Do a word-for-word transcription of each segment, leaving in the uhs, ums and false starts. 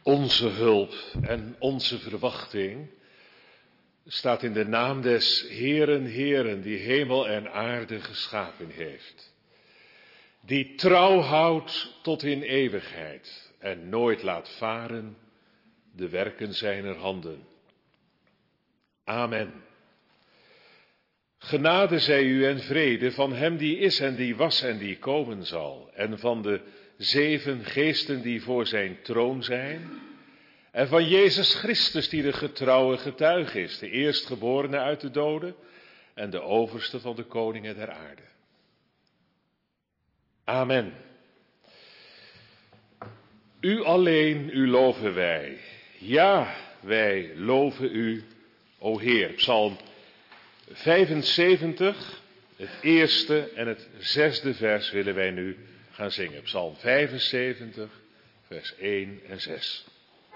Onze hulp en onze verwachting staat in de naam des Heeren, Heeren, die hemel en aarde geschapen heeft. Die trouw houdt tot in eeuwigheid en nooit laat varen de werken zijner handen. Amen. Genade zij u en vrede van hem die is en die was en die komen zal, en van de zeven geesten die voor zijn troon zijn, en van Jezus Christus die de getrouwe getuige is, de eerstgeborene uit de doden en de overste van de koningen der aarde. Amen. U alleen, u loven wij. Ja, wij loven u, o Heer. Psalm vijfenzeventig, het eerste en het zesde vers willen wij nu gaan zingen. Psalm vijfenzeventig, vers één en zes.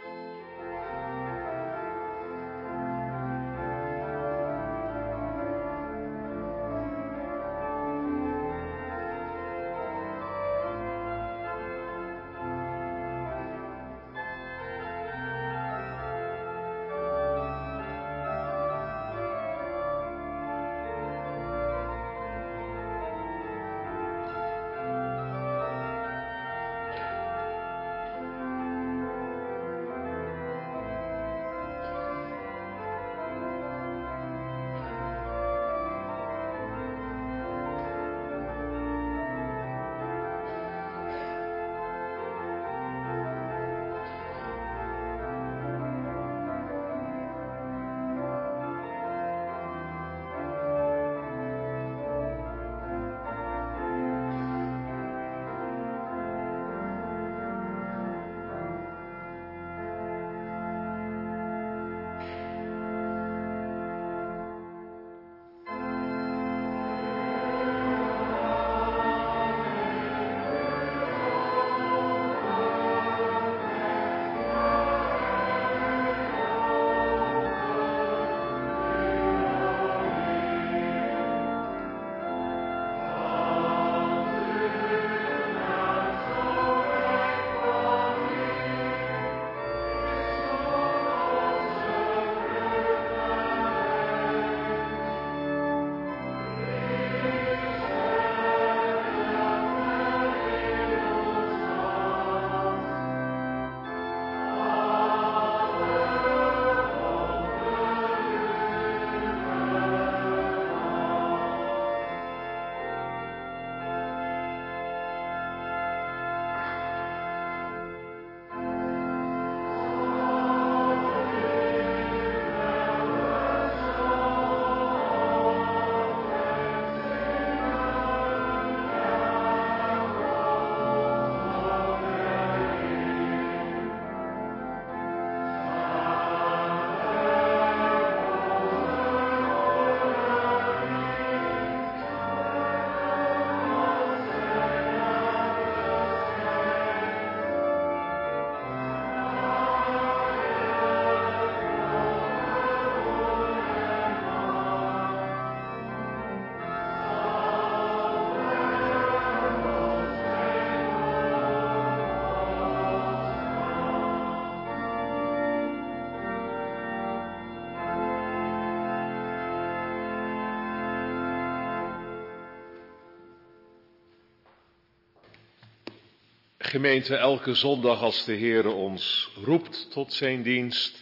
Gemeente, elke zondag als de Heere ons roept tot zijn dienst,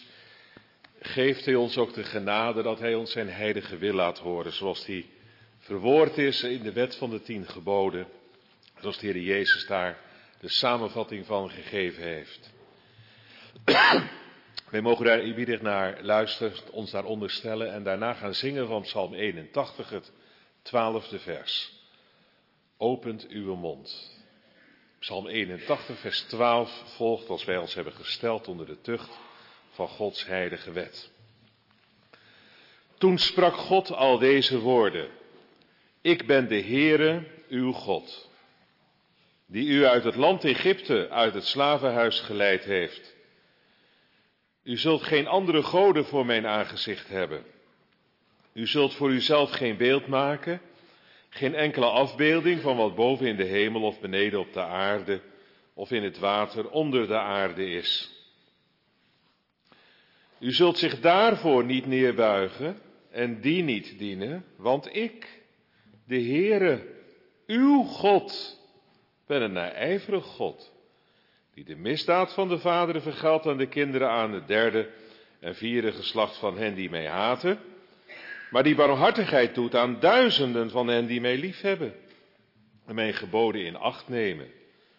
geeft hij ons ook de genade dat hij ons zijn heilige wil laat horen, zoals die verwoord is in de wet van de tien geboden, zoals de Heer Jezus daar de samenvatting van gegeven heeft. Wij mogen daar eerbiedig naar luisteren, ons daaronder stellen en daarna gaan zingen van Psalm eenentachtig, het twaalfde vers. Opent uw mond. Psalm eenentachtig, vers twaalf volgt als wij ons hebben gesteld onder de tucht van Gods heilige wet. Toen sprak God al deze woorden. Ik ben de Heere, uw God, die u uit het land Egypte, uit het slavenhuis geleid heeft. U zult geen andere goden voor mijn aangezicht hebben. U zult voor uzelf geen beeld maken, geen enkele afbeelding van wat boven in de hemel of beneden op de aarde of in het water onder de aarde is. U zult zich daarvoor niet neerbuigen en die niet dienen, want ik, de Heere, uw God, ben een naijverig God, die de misdaad van de vaderen vergeldt aan de kinderen, aan het derde en vierde geslacht van hen die mij haten, maar die barmhartigheid doet aan duizenden van hen die mij liefhebben en mijn geboden in acht nemen.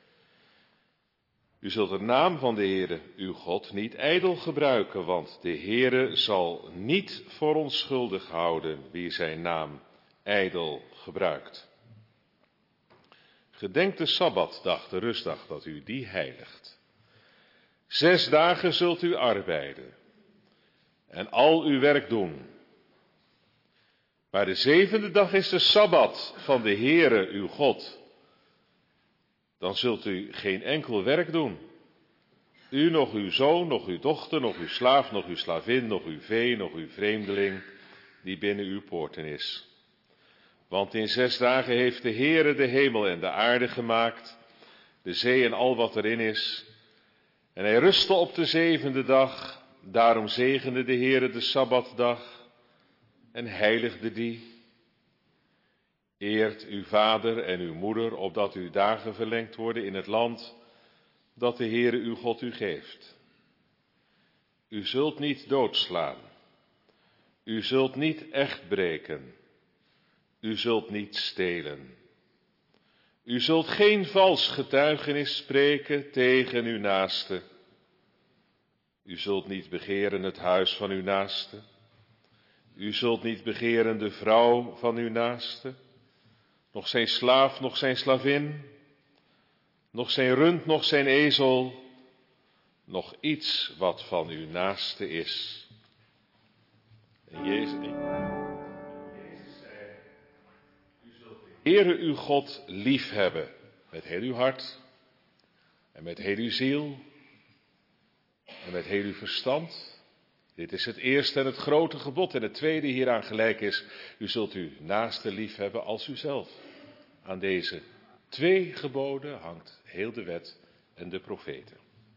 U zult de naam van de Heere, uw God, niet ijdel gebruiken, want de Heere zal niet voor onschuldig houden wie zijn naam ijdel gebruikt. Gedenk de Sabbatdag, de rustdag, dat u die heiligt. Zes dagen zult u arbeiden en al uw werk doen. Maar de zevende dag is de Sabbat van de Heere, uw God. Dan zult u geen enkel werk doen. U, nog uw zoon, nog uw dochter, nog uw slaaf, nog uw slavin, nog uw vee, nog uw vreemdeling, die binnen uw poorten is. Want in zes dagen heeft de Heere de hemel en de aarde gemaakt, de zee en al wat erin is. En hij rustte op de zevende dag, daarom zegende de Heere de Sabbatdag en heiligde die. Eert uw vader en uw moeder, opdat uw dagen verlengd worden in het land dat de Heere uw God u geeft. U zult niet doodslaan. U zult niet echt breken. U zult niet stelen. U zult geen vals getuigenis spreken tegen uw naaste. U zult niet begeren het huis van uw naaste. U zult niet begeren de vrouw van uw naaste. Nog zijn slaaf, nog zijn slavin, nog zijn rund, nog zijn ezel, nog iets wat van uw naaste is. En Jezus, en Jezus zei, u zult de Heere uw God lief hebben, met heel uw hart, en met heel uw ziel, en met heel uw verstand. Dit is het eerste en het grote gebod. En het tweede hieraan gelijk is, u zult uw naaste lief hebben als uzelf. Aan deze twee geboden hangt heel de wet en de profeten.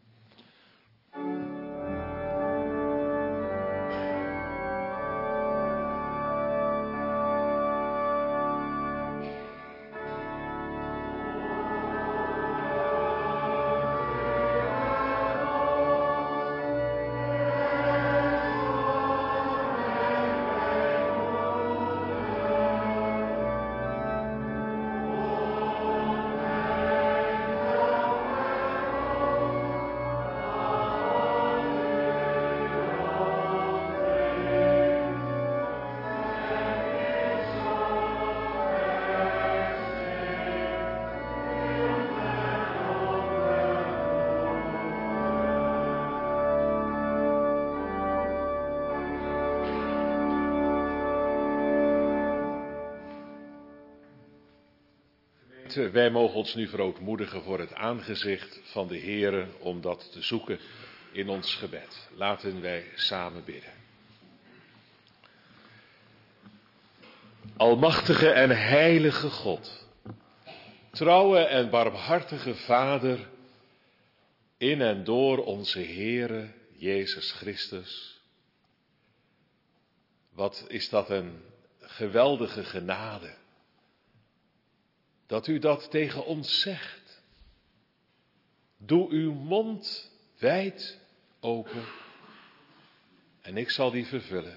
Wij mogen ons nu verootmoedigen voor het aangezicht van de Heere om dat te zoeken in ons gebed. Laten wij samen bidden. Almachtige en heilige God, trouwe en barmhartige Vader, in en door onze Heere Jezus Christus. Wat is dat een geweldige genade. Dat u dat tegen ons zegt. Doe uw mond wijd open en ik zal die vervullen.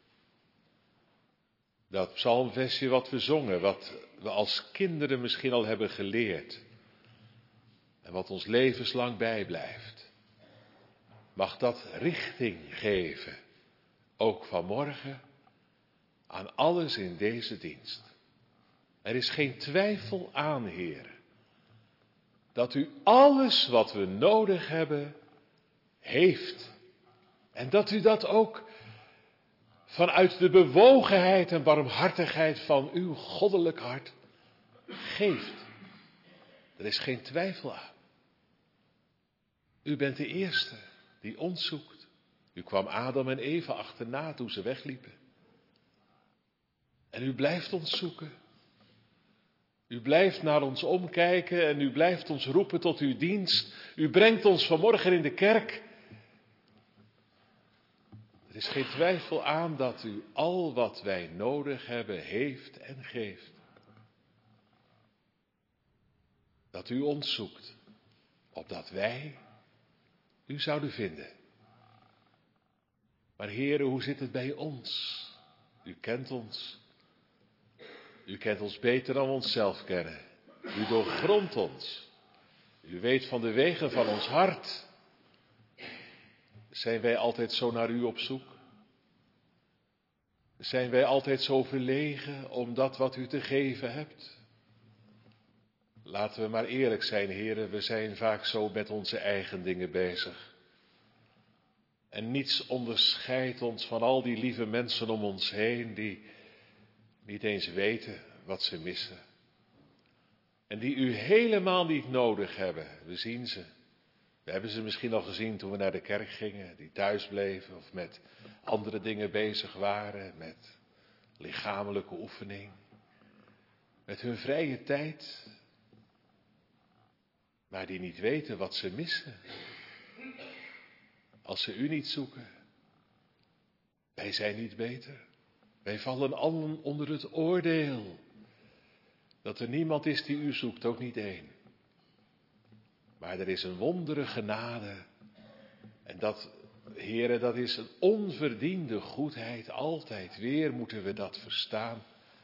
Dat psalmversje wat we zongen, wat we als kinderen misschien al hebben geleerd. En wat ons levenslang bijblijft. Mag dat richting geven, ook vanmorgen, aan alles in deze dienst. Er is geen twijfel aan, Heer, dat u alles wat we nodig hebben, heeft. En dat u dat ook vanuit de bewogenheid en barmhartigheid van uw goddelijk hart geeft. Er is geen twijfel aan. U bent de eerste die ons zoekt. U kwam Adam en Eva achterna toen ze wegliepen. En u blijft ons zoeken. U blijft naar ons omkijken en u blijft ons roepen tot uw dienst. U brengt ons vanmorgen in de kerk Er is geen twijfel aan dat u al wat wij nodig hebben heeft en geeft. Dat u ons zoekt, opdat wij u zouden vinden. Maar Heere, hoe zit het bij ons? U kent ons. U kent ons beter dan we onszelf kennen. U doorgrondt ons. U weet van de wegen van ons hart. Zijn wij altijd zo naar u op zoek? Zijn wij altijd zo verlegen om dat wat u te geven hebt? Laten we maar eerlijk zijn, heren, we zijn vaak zo met onze eigen dingen bezig. En niets onderscheidt ons van al die lieve mensen om ons heen die niet eens weten wat ze missen. En die u helemaal niet nodig hebben. We zien ze. We hebben ze misschien al gezien toen we naar de kerk gingen, die thuis bleven of met andere dingen bezig waren, met lichamelijke oefening, met hun vrije tijd, maar die niet weten wat ze missen. Als ze u niet zoeken, wij zijn niet beter. Wij vallen allen onder het oordeel dat er niemand is die u zoekt, ook niet één. Maar er is een wondere genade. En dat, Heere, dat is een onverdiende goedheid. Altijd weer moeten we dat verstaan.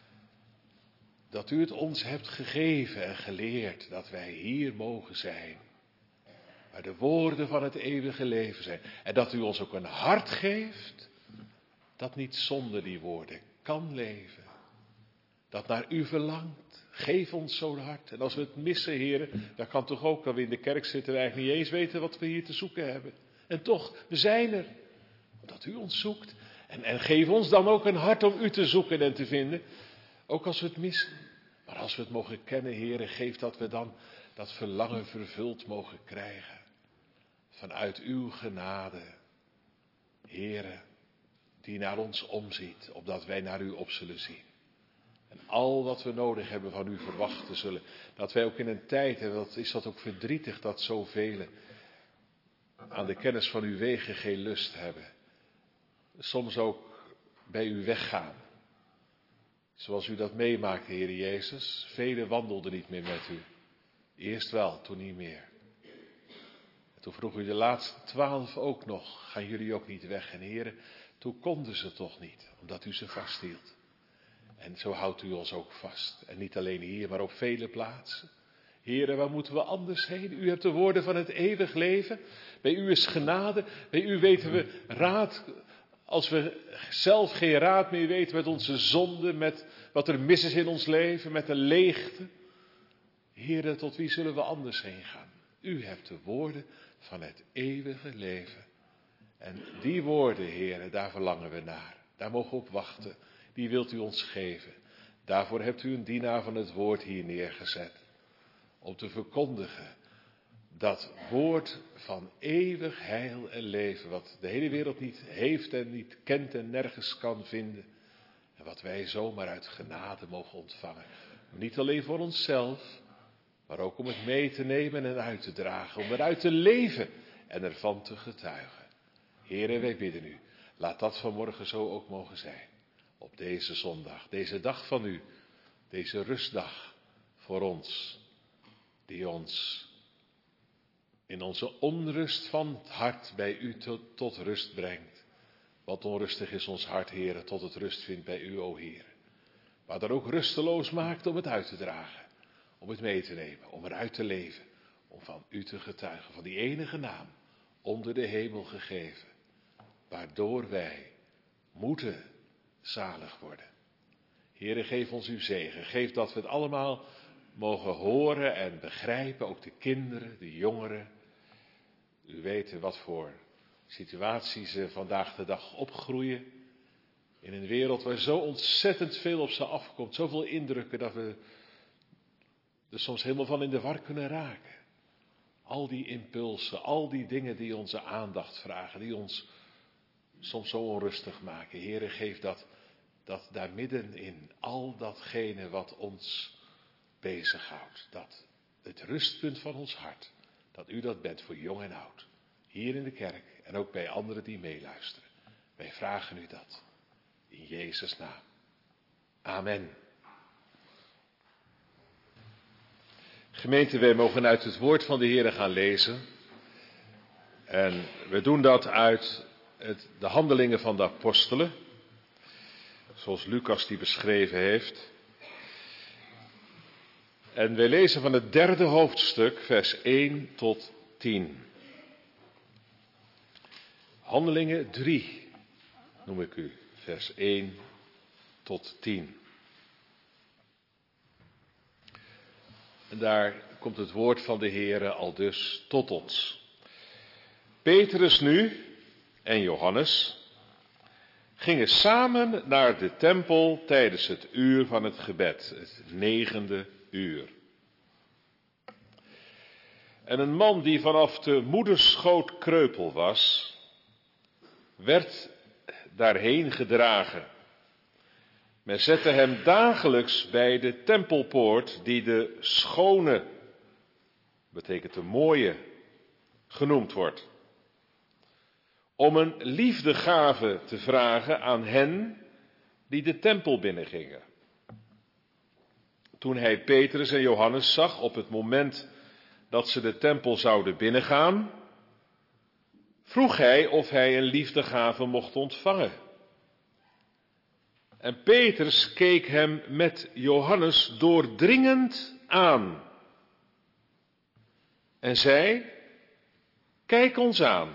Dat u het ons hebt gegeven en geleerd dat wij hier mogen zijn. Waar de woorden van het eeuwige leven zijn. En dat u ons ook een hart geeft dat niet zonder die woorden kan leven. Dat naar u verlangt. Geef ons zo'n hart. En als we het missen, heren, dat kan toch ook, dat we in de kerk zitten, we eigenlijk niet eens weten wat we hier te zoeken hebben. En toch, we zijn er. Omdat u ons zoekt. En, en geef ons dan ook een hart om u te zoeken en te vinden. Ook als we het missen. Maar als we het mogen kennen, heren, geef dat we dan dat verlangen vervuld mogen krijgen. Vanuit uw genade. Heren, die naar ons omziet, opdat wij naar u op zullen zien. En al wat we nodig hebben van u verwachten zullen. Dat wij ook in een tijd, en wat is dat ook verdrietig, dat zoveel aan de kennis van uw wegen geen lust hebben. Soms ook bij u weggaan. Zoals u dat meemaakte, Heer Jezus. Velen wandelden niet meer met u. Eerst wel, toen niet meer. En toen vroeg u de laatste twaalf ook nog, gaan jullie ook niet weg? En Heer, toen konden ze toch niet, omdat u ze vasthield. En zo houdt u ons ook vast. En niet alleen hier, maar op vele plaatsen. Heren, waar moeten we anders heen? U hebt de woorden van het eeuwig leven. Bij u is genade. Bij u weten we raad. Als we zelf geen raad meer weten met onze zonden, met wat er mis is in ons leven, met de leegte. Heren, tot wie zullen we anders heen gaan? U hebt de woorden van het eeuwige leven. En die woorden, heren, daar verlangen we naar. Daar mogen we op wachten. Die wilt u ons geven. Daarvoor hebt u een dienaar van het woord hier neergezet. Om te verkondigen dat woord van eeuwig heil en leven. Wat de hele wereld niet heeft en niet kent en nergens kan vinden. En wat wij zomaar uit genade mogen ontvangen. Niet alleen voor onszelf, maar ook om het mee te nemen en uit te dragen. Om eruit te leven en ervan te getuigen. Heere, wij bidden u. Laat dat vanmorgen zo ook mogen zijn. Op deze zondag, deze dag van u, deze rustdag voor ons, die ons in onze onrust van het hart bij u tot, tot rust brengt. Wat onrustig is ons hart, Heere, tot het rust vindt bij u, o Heer. Maar dat ook rusteloos maakt om het uit te dragen, om het mee te nemen, om eruit te leven, om van u te getuigen, van die enige naam, onder de hemel gegeven, waardoor wij moeten zalig worden. Heere, geef ons uw zegen. Geef dat we het allemaal mogen horen en begrijpen. Ook de kinderen, de jongeren. U weet wat voor situaties ze vandaag de dag opgroeien. In een wereld waar zo ontzettend veel op ze afkomt. Zoveel indrukken dat we er soms helemaal van in de war kunnen raken. Al die impulsen, al die dingen die onze aandacht vragen. Die ons soms zo onrustig maken. Heere, geef dat, dat daar middenin al datgene wat ons bezighoudt. Dat het rustpunt van ons hart. Dat u dat bent voor jong en oud. Hier in de kerk en ook bij anderen die meeluisteren. Wij vragen u dat. In Jezus' naam. Amen. Gemeente, wij mogen uit het woord van de Heer gaan lezen. En we doen dat uit het, de handelingen van de apostelen. Zoals Lucas die beschreven heeft. En wij lezen van het derde hoofdstuk, vers één tot tien. Handelingen drie, noem ik u, vers één tot tien. En daar komt het woord van de Heere aldus tot ons. Petrus nu en Johannes gingen samen naar de tempel tijdens het uur van het gebed, het negende uur. En een man die vanaf de moederschoot kreupel was, werd daarheen gedragen. Men zette hem dagelijks bij de tempelpoort, die de schone, betekent de mooie, genoemd wordt, om een liefdegave te vragen aan hen die de tempel binnengingen. Toen hij Petrus en Johannes zag op het moment dat ze de tempel zouden binnengaan, vroeg hij of hij een liefdegave mocht ontvangen. En Petrus keek hem met Johannes doordringend aan en zei: kijk ons aan.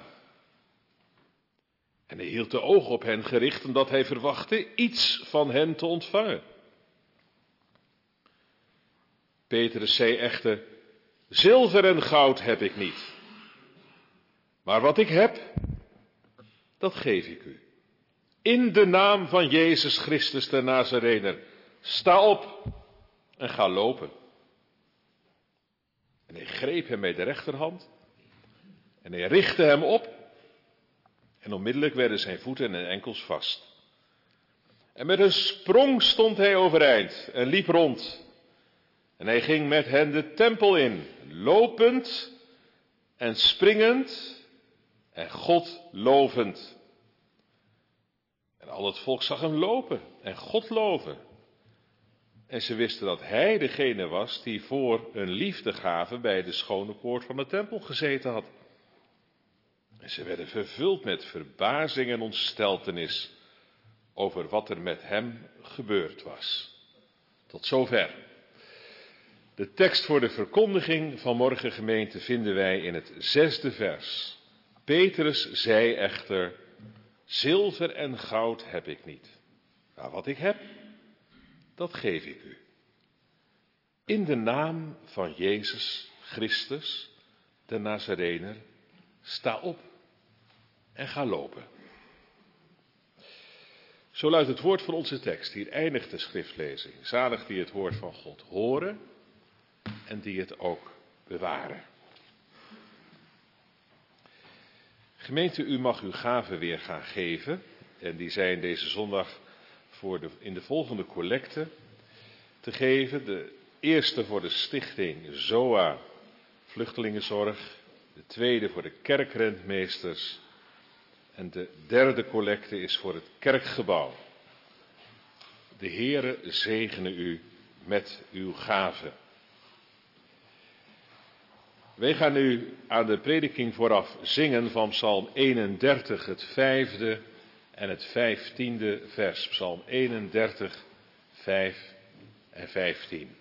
En hij hield de ogen op hen gericht, omdat hij verwachtte iets van hen te ontvangen. Petrus zei echter: zilver en goud heb ik niet, maar wat ik heb, dat geef ik u. In de naam van Jezus Christus de Nazarener, sta op en ga lopen. En hij greep hem met de rechterhand en hij richtte hem op. En onmiddellijk werden zijn voeten en enkels vast. En met een sprong stond hij overeind en liep rond. En hij ging met hen de tempel in, lopend en springend en God lovend. En al het volk zag hem lopen en God loven. En ze wisten dat hij degene was die voor een liefdegave bij de schone poort van de tempel gezeten had. En ze werden vervuld met verbazing en ontsteltenis over wat er met hem gebeurd was. Tot zover. De tekst voor de verkondiging van morgen, gemeente, vinden wij in het zesde vers. Petrus zei echter: zilver en goud heb ik niet, maar wat ik heb, dat geef ik u. In de naam van Jezus Christus, de Nazarener, sta op en ga lopen. Zo luidt het woord van onze tekst. Hier eindigt de schriftlezing. Zalig die het woord van God horen en die het ook bewaren. Gemeente, u mag uw gaven weer gaan geven. En die zijn deze zondag voor de, in de volgende collecte te geven. De eerste voor de stichting ZOA, vluchtelingenzorg. De tweede voor de kerkrentmeesters. En de derde collecte is voor het kerkgebouw. De Heere zegene u met uw gaven. Wij gaan nu aan de prediking vooraf zingen van Psalm eenendertig, het vijfde en het vijftiende vers. Psalm eenendertig, vijf en vijftien.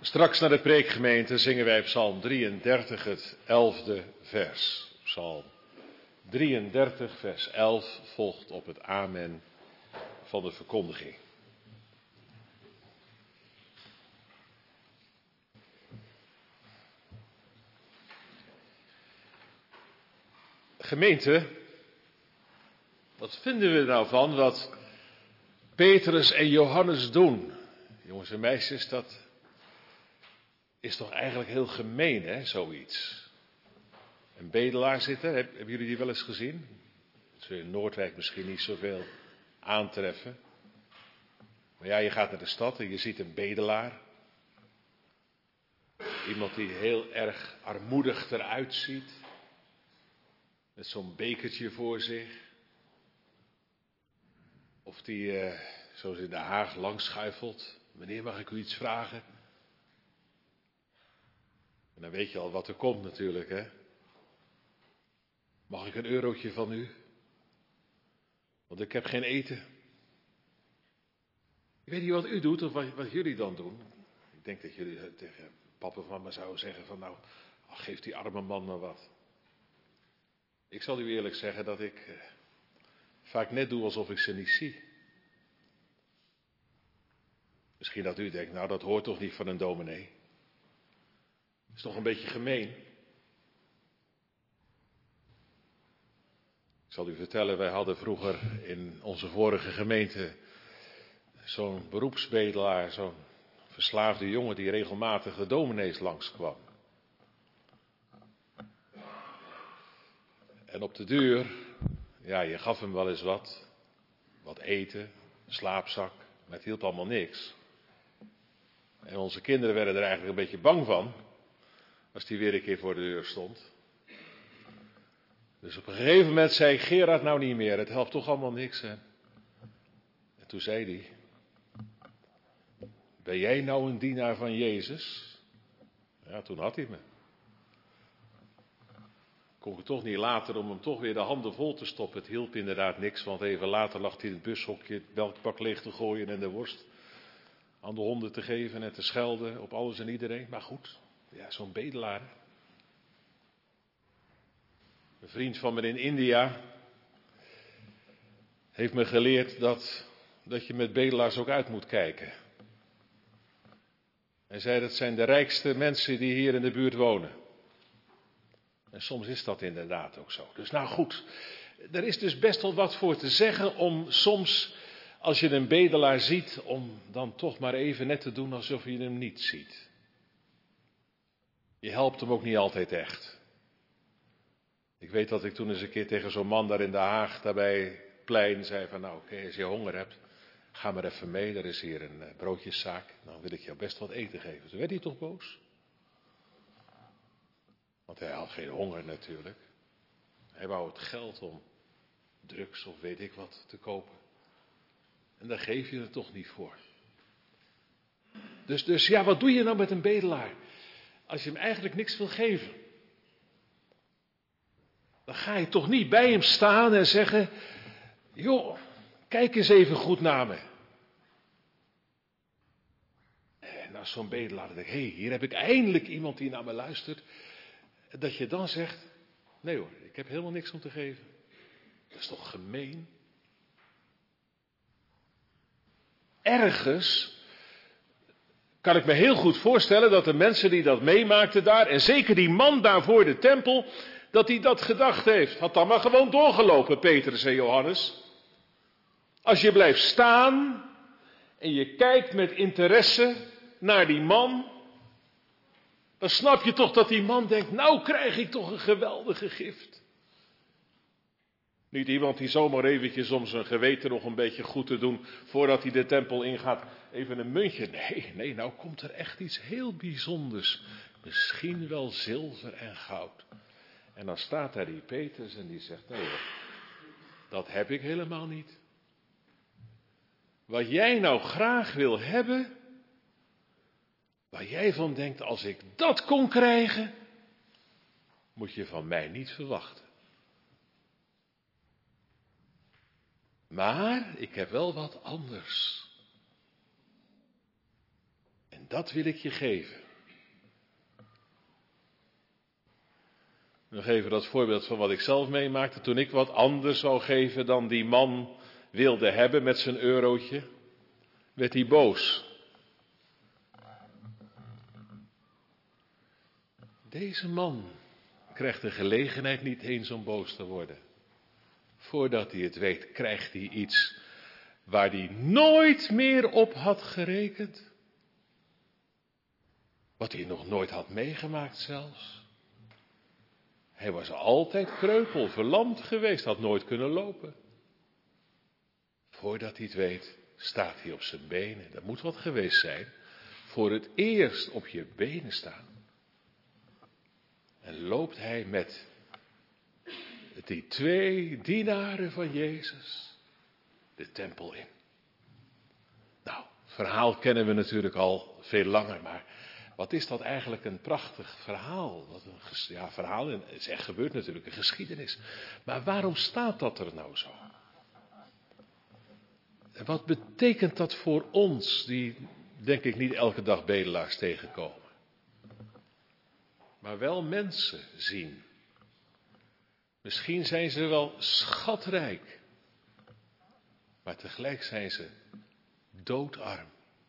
Straks naar de preekgemeente zingen wij Psalm drieëndertig, het elfde vers. Psalm drieëndertig, vers elf volgt op het amen van de verkondiging. Gemeente, wat vinden we er nou van wat Petrus en Johannes doen? Jongens en meisjes, dat is toch eigenlijk heel gemeen, hè, zoiets. Een bedelaar zitten, hebben jullie die wel eens gezien? Dat zul je in Noordwijk misschien niet zoveel aantreffen. Maar ja, je gaat naar de stad en je ziet een bedelaar. Iemand die heel erg armoedig eruit ziet. Met zo'n bekertje voor zich. Of die, eh, zoals in Den Haag, langschuifelt. Meneer, mag ik u iets vragen? En dan weet je al wat er komt natuurlijk, hè. Mag ik een eurotje van u? Want ik heb geen eten. Ik weet niet wat u doet of wat, wat jullie dan doen. Ik denk dat jullie tegen papa of mama zouden zeggen van nou, geef die arme man maar wat. Ik zal u eerlijk zeggen dat ik eh, vaak net doe alsof ik ze niet zie. Misschien dat u denkt, nou dat hoort toch niet van een dominee. Dat is toch een beetje gemeen. Ik zal u vertellen, wij hadden vroeger in onze vorige gemeente zo'n beroepsbedelaar, zo'n verslaafde jongen die regelmatig de dominees langskwam. En op de duur, ja, je gaf hem wel eens wat, wat eten, een slaapzak, maar het hielp allemaal niks. En onze kinderen werden er eigenlijk een beetje bang van, als die weer een keer voor de deur stond. Dus op een gegeven moment zei Gerard nou niet meer, het helpt toch allemaal niks. Hè? En toen zei hij, ben jij nou een dienaar van Jezus? Ja, toen had hij me. Kon ik toch niet later om hem toch weer de handen vol te stoppen. Het hielp inderdaad niks, want even later lag hij in het bushokje het melkpak leeg te gooien en de worst aan de honden te geven en te schelden op alles en iedereen. Maar goed, ja, zo'n bedelaar. Een vriend van me in India heeft me geleerd dat, dat je met bedelaars ook uit moet kijken. Hij zei dat zijn de rijkste mensen die hier in de buurt wonen. En soms is dat inderdaad ook zo. Dus nou goed, er is dus best wel wat voor te zeggen om soms, als je een bedelaar ziet, om dan toch maar even net te doen alsof je hem niet ziet. Je helpt hem ook niet altijd echt. Ik weet dat ik toen eens een keer tegen zo'n man daar in Den Haag, daar bij het plein, zei van nou oké, okay, als je honger hebt, ga maar even mee, er is hier een uh, broodjeszaak, dan wil ik jou best wat eten geven. Toen werd hij toch boos? Want hij had geen honger natuurlijk. Hij wou het geld om drugs of weet ik wat te kopen. En daar geef je het toch niet voor. Dus, dus ja, wat doe je nou met een bedelaar? Als je hem eigenlijk niks wil geven. Dan ga je toch niet bij hem staan en zeggen, joh, kijk eens even goed naar me. En als zo'n bedelaar denkt, hé, hey, hier heb ik eindelijk iemand die naar me luistert. Dat je dan zegt, nee hoor, ik heb helemaal niks om te geven. Dat is toch gemeen? Ergens kan ik me heel goed voorstellen dat de mensen die dat meemaakten daar, en zeker die man daar voor de tempel, dat hij dat gedacht heeft. Had dan maar gewoon doorgelopen, Petrus en Johannes. Als je blijft staan en je kijkt met interesse naar die man, dan snap je toch dat die man denkt, nou krijg ik toch een geweldige gift. Niet iemand die zomaar eventjes om zijn geweten nog een beetje goed te doen, voordat hij de tempel ingaat, even een muntje. Nee, nee, nou komt er echt iets heel bijzonders. Misschien wel zilver en goud. En dan staat daar die Petrus en die zegt, nee hoor, dat heb ik helemaal niet. Wat jij nou graag wil hebben, waar jij van denkt, als ik dat kon krijgen, moet je van mij niet verwachten. Maar ik heb wel wat anders. En dat wil ik je geven. Nog even dat voorbeeld van wat ik zelf meemaakte. Toen ik wat anders zou geven dan die man wilde hebben met zijn eurotje, werd hij boos. Deze man krijgt de gelegenheid niet eens om boos te worden. Voordat hij het weet, krijgt hij iets waar hij nooit meer op had gerekend. Wat hij nog nooit had meegemaakt zelfs. Hij was altijd kreupel, verlamd geweest, had nooit kunnen lopen. Voordat hij het weet, staat hij op zijn benen. Dat moet wat geweest zijn. Voor het eerst op je benen staan. En loopt hij met die twee dienaren van Jezus de tempel in. Nou, het verhaal kennen we natuurlijk al veel langer, maar wat is dat eigenlijk een prachtig verhaal. Wat een ja, verhaal, en het is echt gebeurd natuurlijk, een geschiedenis. Maar waarom staat dat er nou zo? En wat betekent dat voor ons, die denk ik niet elke dag bedelaars tegenkomen? Maar wel mensen zien. Misschien zijn ze wel schatrijk. Maar tegelijk zijn ze doodarm.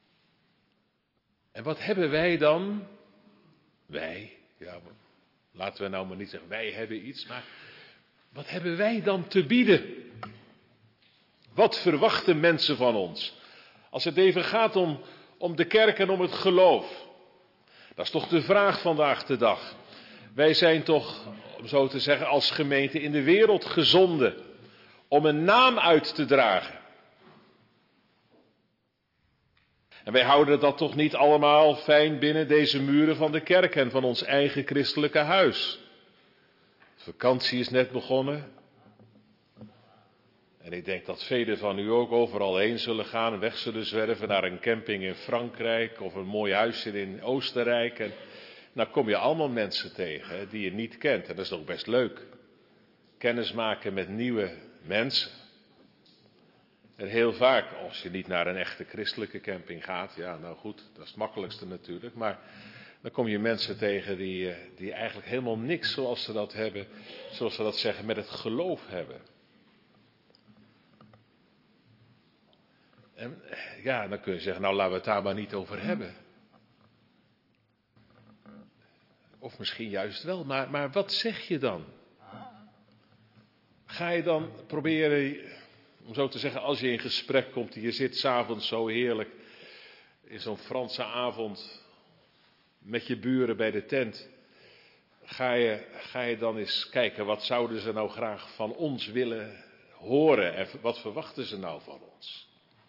En wat hebben wij dan? Wij, ja, laten we nou maar niet zeggen wij hebben iets, maar wat hebben wij dan te bieden? Wat verwachten mensen van ons? Als het even gaat om, om de kerk en om het geloof. Dat is toch de vraag vandaag de dag. Wij zijn toch, om zo te zeggen, als gemeente in de wereld gezonden om een naam uit te dragen. En wij houden dat toch niet allemaal fijn binnen deze muren van de kerk en van ons eigen christelijke huis. De vakantie is net begonnen. En ik denk dat velen van u ook overal heen zullen gaan en weg zullen zwerven naar een camping in Frankrijk of een mooi huisje in Oostenrijk. En nou kom je allemaal mensen tegen hè, die je niet kent. En dat is toch best leuk. Kennis maken met nieuwe mensen. En heel vaak, als je niet naar een echte christelijke camping gaat, ja nou goed, dat is het makkelijkste natuurlijk. Maar dan kom je mensen tegen die, die eigenlijk helemaal niks zoals ze dat hebben, zoals ze dat zeggen, met het geloof hebben. En ja, dan kun je zeggen, nou laten we het daar maar niet over hebben. Of misschien juist wel, maar, maar wat zeg je dan? Ga je dan proberen, om zo te zeggen, als je in gesprek komt, je zit 's avonds zo heerlijk in zo'n Franse avond met je buren bij de tent. Ga je, ga je dan eens kijken, wat zouden ze nou graag van ons willen horen en wat verwachten ze nou van ons?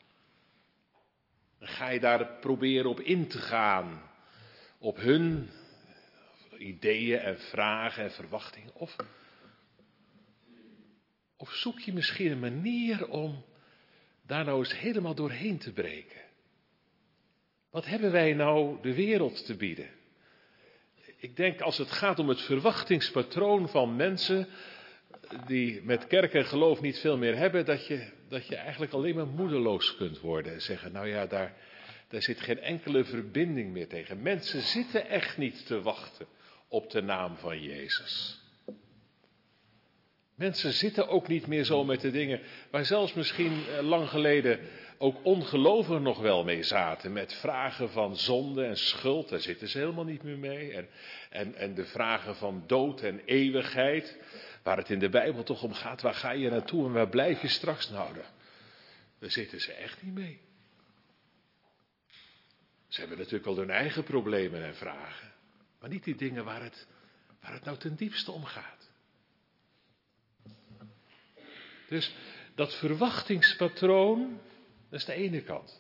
Dan ga je daar proberen op in te gaan, op hun ideeën en vragen en verwachtingen. Of, of zoek je misschien een manier om daar nou eens helemaal doorheen te breken. Wat hebben wij nou de wereld te bieden? Ik denk als het gaat om het verwachtingspatroon van mensen die met kerk en geloof niet veel meer hebben, dat je, dat je eigenlijk alleen maar moedeloos kunt worden en zeggen, nou ja, daar, daar zit geen enkele verbinding meer tegen. Mensen zitten echt niet te wachten op de naam van Jezus. Mensen zitten ook niet meer zo met de dingen waar zelfs misschien lang geleden ook ongelovigen nog wel mee zaten. Met vragen van zonde en schuld, daar zitten ze helemaal niet meer mee. En, en, en de vragen van dood en eeuwigheid, waar het in de Bijbel toch om gaat, waar ga je naartoe en waar blijf je straks nou? Daar zitten ze echt niet mee. Ze hebben natuurlijk al hun eigen problemen en vragen. Maar niet die dingen waar het, waar het nou ten diepste om gaat. Dus dat verwachtingspatroon, dat is de ene kant.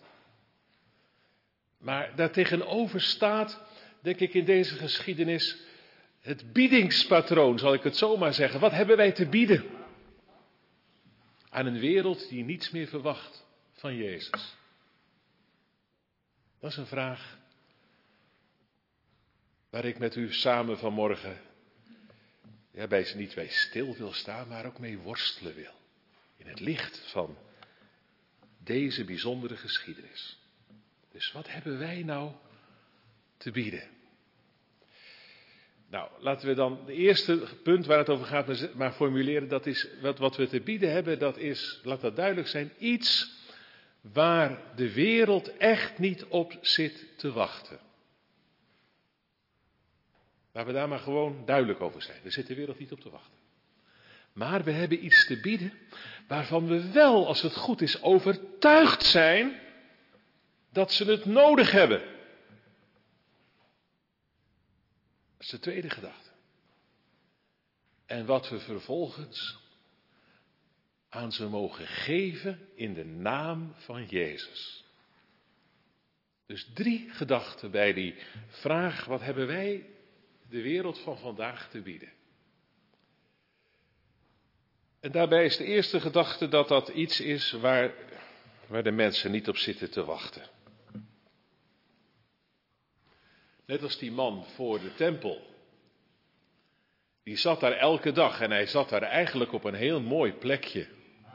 Maar daartegenover staat, denk ik in deze geschiedenis, het biedingspatroon, zal ik het zo maar zeggen. Wat hebben wij te bieden aan een wereld die niets meer verwacht van Jezus? Dat is een vraag waar ik met u samen vanmorgen, ja, bij, niet bij stil wil staan, maar ook mee worstelen wil. In het licht van deze bijzondere geschiedenis. Dus wat hebben wij nou te bieden. Nou, laten we dan het eerste punt waar het over gaat maar formuleren. Dat is wat, wat we te bieden hebben, dat is, laat dat duidelijk zijn, iets waar de wereld echt niet op zit te wachten. Laten we daar maar gewoon duidelijk over zijn. Daar zit de wereld niet op te wachten. Maar we hebben iets te bieden waarvan we wel, als het goed is, overtuigd zijn dat ze het nodig hebben. Dat is de tweede gedachte. En wat we vervolgens aan ze mogen geven in de naam van Jezus. Dus drie gedachten bij die vraag, wat hebben wij de wereld van vandaag te bieden? En daarbij is de eerste gedachte dat dat iets is waar, waar de mensen niet op zitten te wachten. Net als die man voor de tempel. Die zat daar elke dag en hij zat daar eigenlijk op een heel mooi plekje.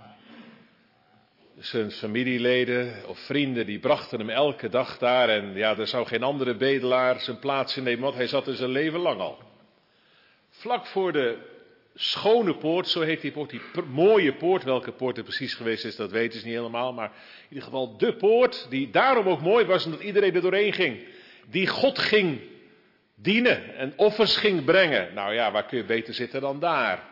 Zijn familieleden of vrienden die brachten hem elke dag daar en ja, er zou geen andere bedelaar zijn plaats innemen, want hij zat er zijn leven lang al. Vlak voor de schone poort, zo heet die poort, die mooie poort, welke poort er precies geweest is, dat weten ze niet helemaal, maar in ieder geval de poort, die daarom ook mooi was, omdat iedereen er doorheen ging, die God ging dienen en offers ging brengen. Nou ja, waar kun je beter zitten dan daar?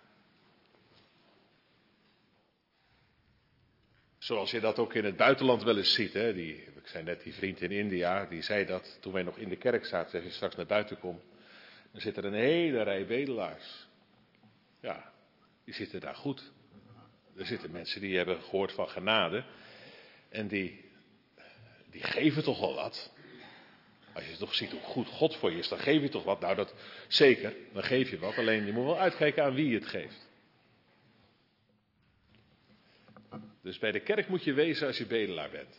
Zoals je dat ook in het buitenland wel eens ziet. Hè? Die, ik zei net, die vriend in India, die zei dat toen wij nog in de kerk zaten. Als je straks naar buiten komt, dan zit er een hele rij bedelaars. Ja, die zitten daar goed. Er zitten mensen die hebben gehoord van genade. En die, die geven toch wel wat. Als je toch ziet hoe goed God voor je is, dan geef je toch wat. Nou, dat zeker, dan geef je wat. Alleen je moet wel uitkijken aan wie je het geeft. Dus bij de kerk moet je wezen als je bedelaar bent.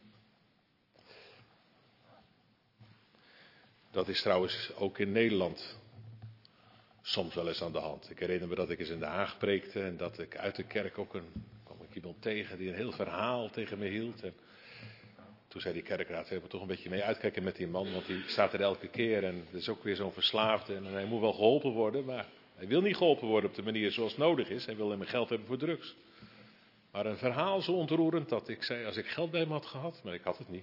Dat is trouwens ook in Nederland soms wel eens aan de hand. Ik herinner me dat ik eens in Den Haag preekte en dat ik uit de kerk ook een, kwam ik iemand tegen die een heel verhaal tegen me hield. En toen zei die kerkraad, we moeten toch een beetje mee uitkijken met die man, want die staat er elke keer en er is ook weer zo'n verslaafde en hij moet wel geholpen worden, maar hij wil niet geholpen worden op de manier zoals nodig is. Hij wil alleen maar geld hebben voor drugs. Maar een verhaal zo ontroerend dat ik zei, als ik geld bij hem had gehad, maar ik had het niet.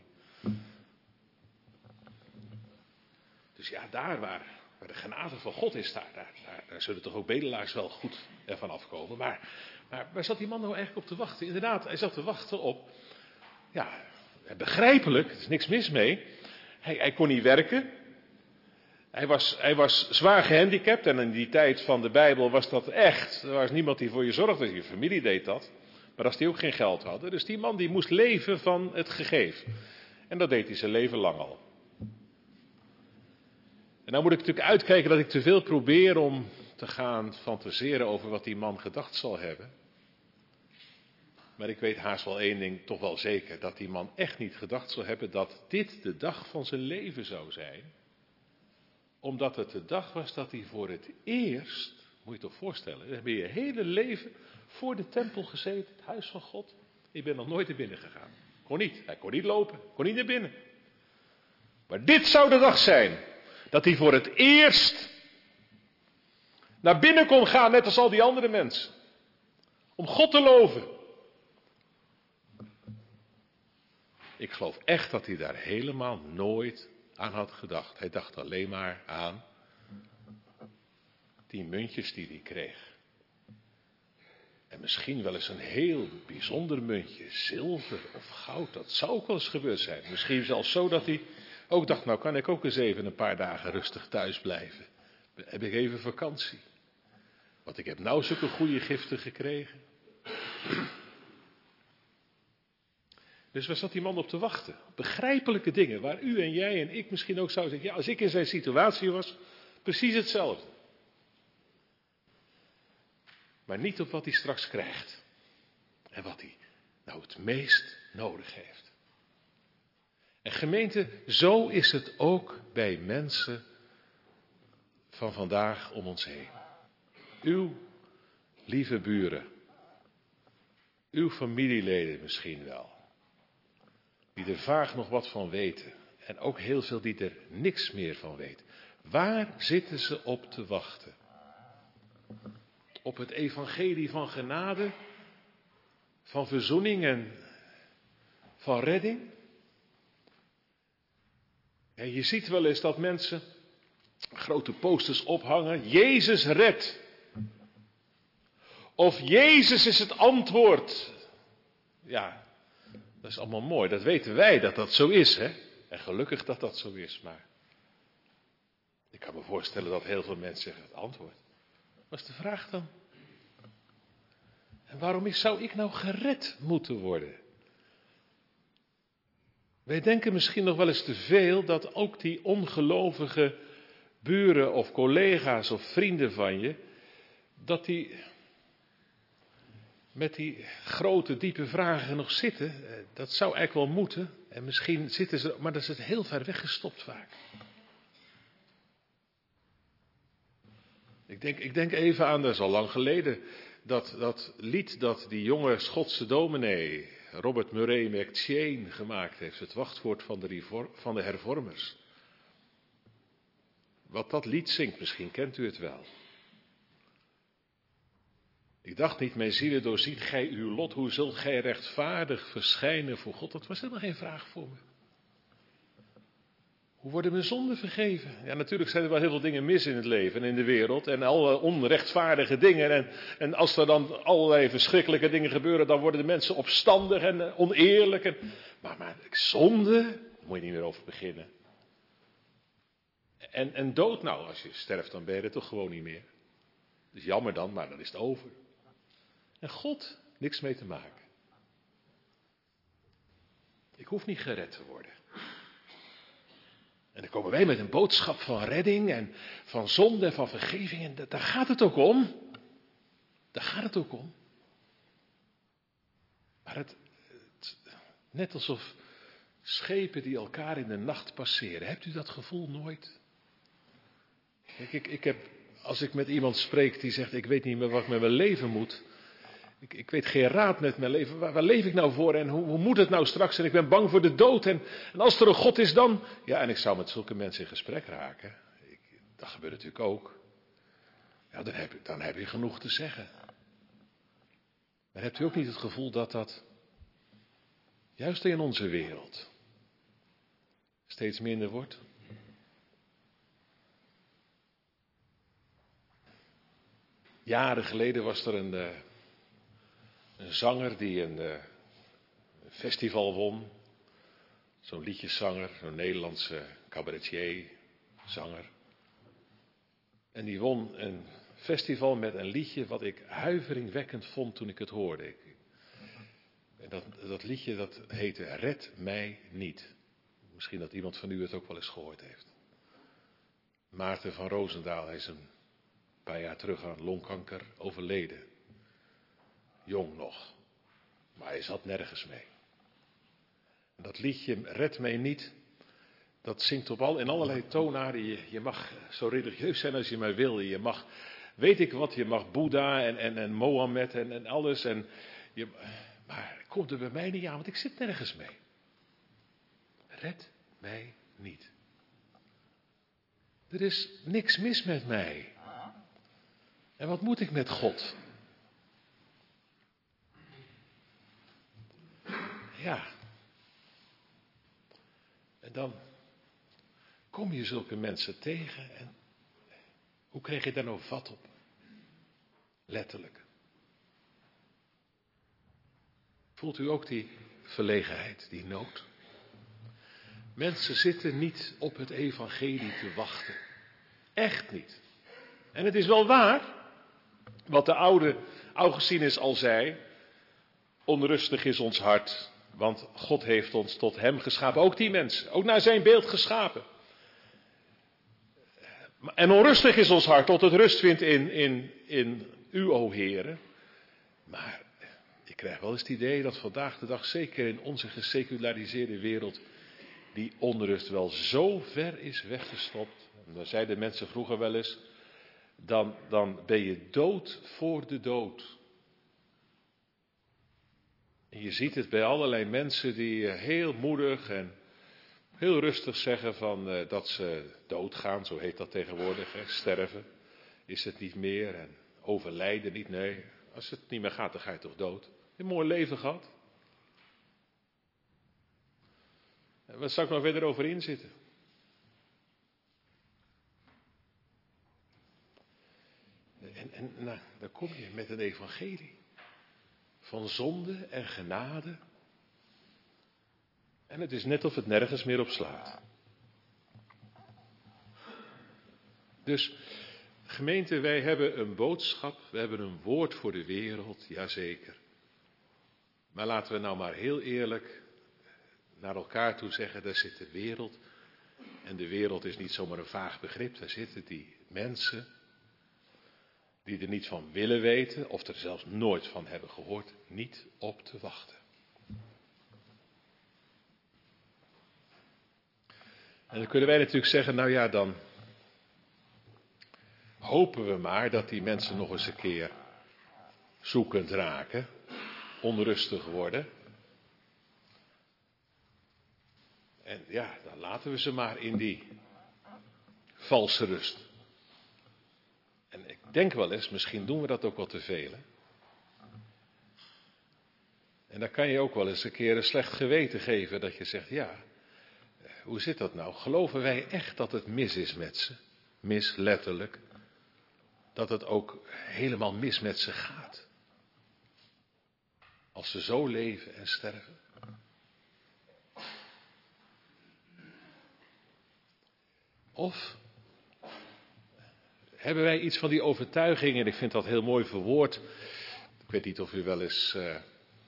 Dus ja, daar waar, waar de genade van God is, daar, daar, daar, daar zullen toch ook bedelaars wel goed ervan afkomen. Maar, maar waar zat die man nou eigenlijk op te wachten? Inderdaad, hij zat te wachten op, ja, begrijpelijk, er is niks mis mee. Hij, hij kon niet werken. Hij was, hij was zwaar gehandicapt en in die tijd van de Bijbel was dat echt. Er was niemand die voor je zorgde, je familie deed dat. Maar als die ook geen geld hadden. Dus die man die moest leven van het gegeven. En dat deed hij zijn leven lang al. En dan moet ik natuurlijk uitkijken dat ik te veel probeer om te gaan fantaseren over wat die man gedacht zal hebben. Maar ik weet haast wel één ding toch wel zeker. Dat die man echt niet gedacht zal hebben dat dit de dag van zijn leven zou zijn. Omdat het de dag was dat hij voor het eerst, moet je je toch voorstellen. Dan heb je je hele leven voor de tempel gezeten, het huis van God. Ik ben nog nooit naar binnen gegaan. Kon niet, hij kon niet lopen, kon niet naar binnen. Maar dit zou de dag zijn dat hij voor het eerst naar binnen kon gaan, net als al die andere mensen. Om God te loven. Ik geloof echt dat hij daar helemaal nooit aan had gedacht. Hij dacht alleen maar aan die muntjes die hij kreeg. En misschien wel eens een heel bijzonder muntje, zilver of goud. Dat zou ook wel eens gebeurd zijn. Misschien zelfs zo dat hij ook dacht, nou kan ik ook eens even een paar dagen rustig thuis blijven. Dan heb ik even vakantie. Want ik heb nou zulke goede giften gekregen. Dus waar zat die man op te wachten? Begrijpelijke dingen waar u en jij en ik misschien ook zouden zeggen, ja, als ik in zijn situatie was, precies hetzelfde. Maar niet op wat hij straks krijgt. En wat hij nou het meest nodig heeft. En gemeente, zo is het ook bij mensen van vandaag om ons heen. Uw lieve buren. Uw familieleden misschien wel. Die er vaag nog wat van weten. En ook heel veel die er niks meer van weten. Waar zitten ze op te wachten? Op het evangelie van genade, van verzoening en van redding? Ja, je ziet wel eens dat mensen grote posters ophangen. Jezus redt. Of Jezus is het antwoord. Ja, dat is allemaal mooi. Dat weten wij dat dat zo is, hè? En gelukkig dat dat zo is, maar ik kan me voorstellen dat heel veel mensen zeggen het antwoord. Wat is de vraag dan? En waarom zou ik nou gered moeten worden? Wij denken misschien nog wel eens te veel dat ook die ongelovige buren of collega's of vrienden van je, dat die met die grote diepe vragen nog zitten. Dat zou eigenlijk wel moeten. En misschien zitten ze, maar dat is het heel ver weggestopt vaak. Ik denk, ik denk even aan, dat is al lang geleden, dat, dat lied dat die jonge Schotse dominee Robert Murray McCheyne gemaakt heeft. Het wachtwoord van de, reform, van de hervormers. Wat dat lied zingt, misschien kent u het wel. Ik dacht niet, mijn zielen doorziet gij uw lot, hoe zult gij rechtvaardig verschijnen voor God? Dat was helemaal geen vraag voor me. Hoe worden mijn zonden vergeven? Ja, natuurlijk zijn er wel heel veel dingen mis in het leven en in de wereld. En alle onrechtvaardige dingen. En, en als er dan allerlei verschrikkelijke dingen gebeuren, dan worden de mensen opstandig en oneerlijk. En, maar, maar zonde, daar moet je niet meer over beginnen. En, en dood nou, als je sterft, dan ben je er toch gewoon niet meer. Dus jammer dan, maar dan is het over. En God, niks mee te maken. Ik hoef niet gered te worden. En dan komen wij met een boodschap van redding en van zonde en van vergeving. En daar gaat het ook om. Daar gaat het ook om. Maar het, het, net alsof schepen die elkaar in de nacht passeren. Hebt u dat gevoel nooit? Kijk, ik, ik heb, als ik met iemand spreek die zegt, ik weet niet meer wat ik met mijn leven moet. Ik, ik weet geen raad met mijn leven. Waar, waar leef ik nou voor en hoe, hoe moet het nou straks? En ik ben bang voor de dood. En, en als er een God is dan... Ja, en ik zou met zulke mensen in gesprek raken. Ik, dat gebeurt natuurlijk ook. Ja, dan heb, dan heb je genoeg te zeggen. Maar hebt u ook niet het gevoel dat dat, juist in onze wereld, steeds minder wordt? Jaren geleden was er een, uh, een zanger die een, uh, een festival won. Zo'n liedjeszanger, zo'n Nederlandse cabaretier, zanger. En die won een festival met een liedje wat ik huiveringwekkend vond toen ik het hoorde. Ik, en dat, dat liedje dat heette Red mij niet. Misschien dat iemand van u het ook wel eens gehoord heeft. Maarten van Roosendaal, hij is een paar jaar terug aan longkanker overleden. Jong nog. Maar hij zat nergens mee. En dat liedje Red mij niet, dat zingt op al, in allerlei toonaarden. Je, je mag zo religieus zijn als je maar wil. Je mag, weet ik wat, je mag Boeddha en, en, en Mohammed en, en alles. En je, maar komt er bij mij niet aan, want ik zit nergens mee. Red mij niet. Er is niks mis met mij. En wat moet ik met God? Ja. En dan kom je zulke mensen tegen en hoe krijg je daar nou vat op? Letterlijk. Voelt u ook die verlegenheid, die nood? Mensen zitten niet op het evangelie te wachten. Echt niet. En het is wel waar, wat de oude Augustinus al zei. Onrustig is ons hart, want God heeft ons tot hem geschapen. Ook die mensen, ook naar zijn beeld geschapen. En onrustig is ons hart, tot het rust vindt in, in, in u, o Heere. Maar ik krijg wel eens het idee dat vandaag de dag, zeker in onze geseculariseerde wereld, die onrust wel zo ver is weggestopt. En dan zeiden mensen vroeger wel eens, dan, dan ben je dood voor de dood. En je ziet het bij allerlei mensen die heel moedig en heel rustig zeggen van, uh, dat ze doodgaan, zo heet dat tegenwoordig, hè, sterven. Is het niet meer en overlijden niet, nee. Als het niet meer gaat, dan ga je toch dood. Een mooi leven gehad. En wat zou ik nog verder over inzitten? En, en nou, dan kom je met een evangelie van zonde en genade. En het is net of het nergens meer op slaat. Dus, gemeente, wij hebben een boodschap, we hebben een woord voor de wereld, jazeker. Maar laten we nou maar heel eerlijk naar elkaar toe zeggen, daar zit de wereld. En de wereld is niet zomaar een vaag begrip, daar zitten die mensen die er niet van willen weten, of er zelfs nooit van hebben gehoord, niet op te wachten. En dan kunnen wij natuurlijk zeggen, nou ja, dan hopen we maar dat die mensen nog eens een keer zoekend raken, onrustig worden. En ja, dan laten we ze maar in die valse rust. En ik denk wel eens, misschien doen we dat ook wel te veel. Hè? En dan kan je ook wel eens een keer een slecht geweten geven dat je zegt, ja, hoe zit dat nou? Geloven wij echt dat het mis is met ze? Mis, letterlijk. Dat het ook helemaal mis met ze gaat. Als ze zo leven en sterven. Of hebben wij iets van die overtuiging, en ik vind dat heel mooi verwoord. Ik weet niet of u wel eens uh,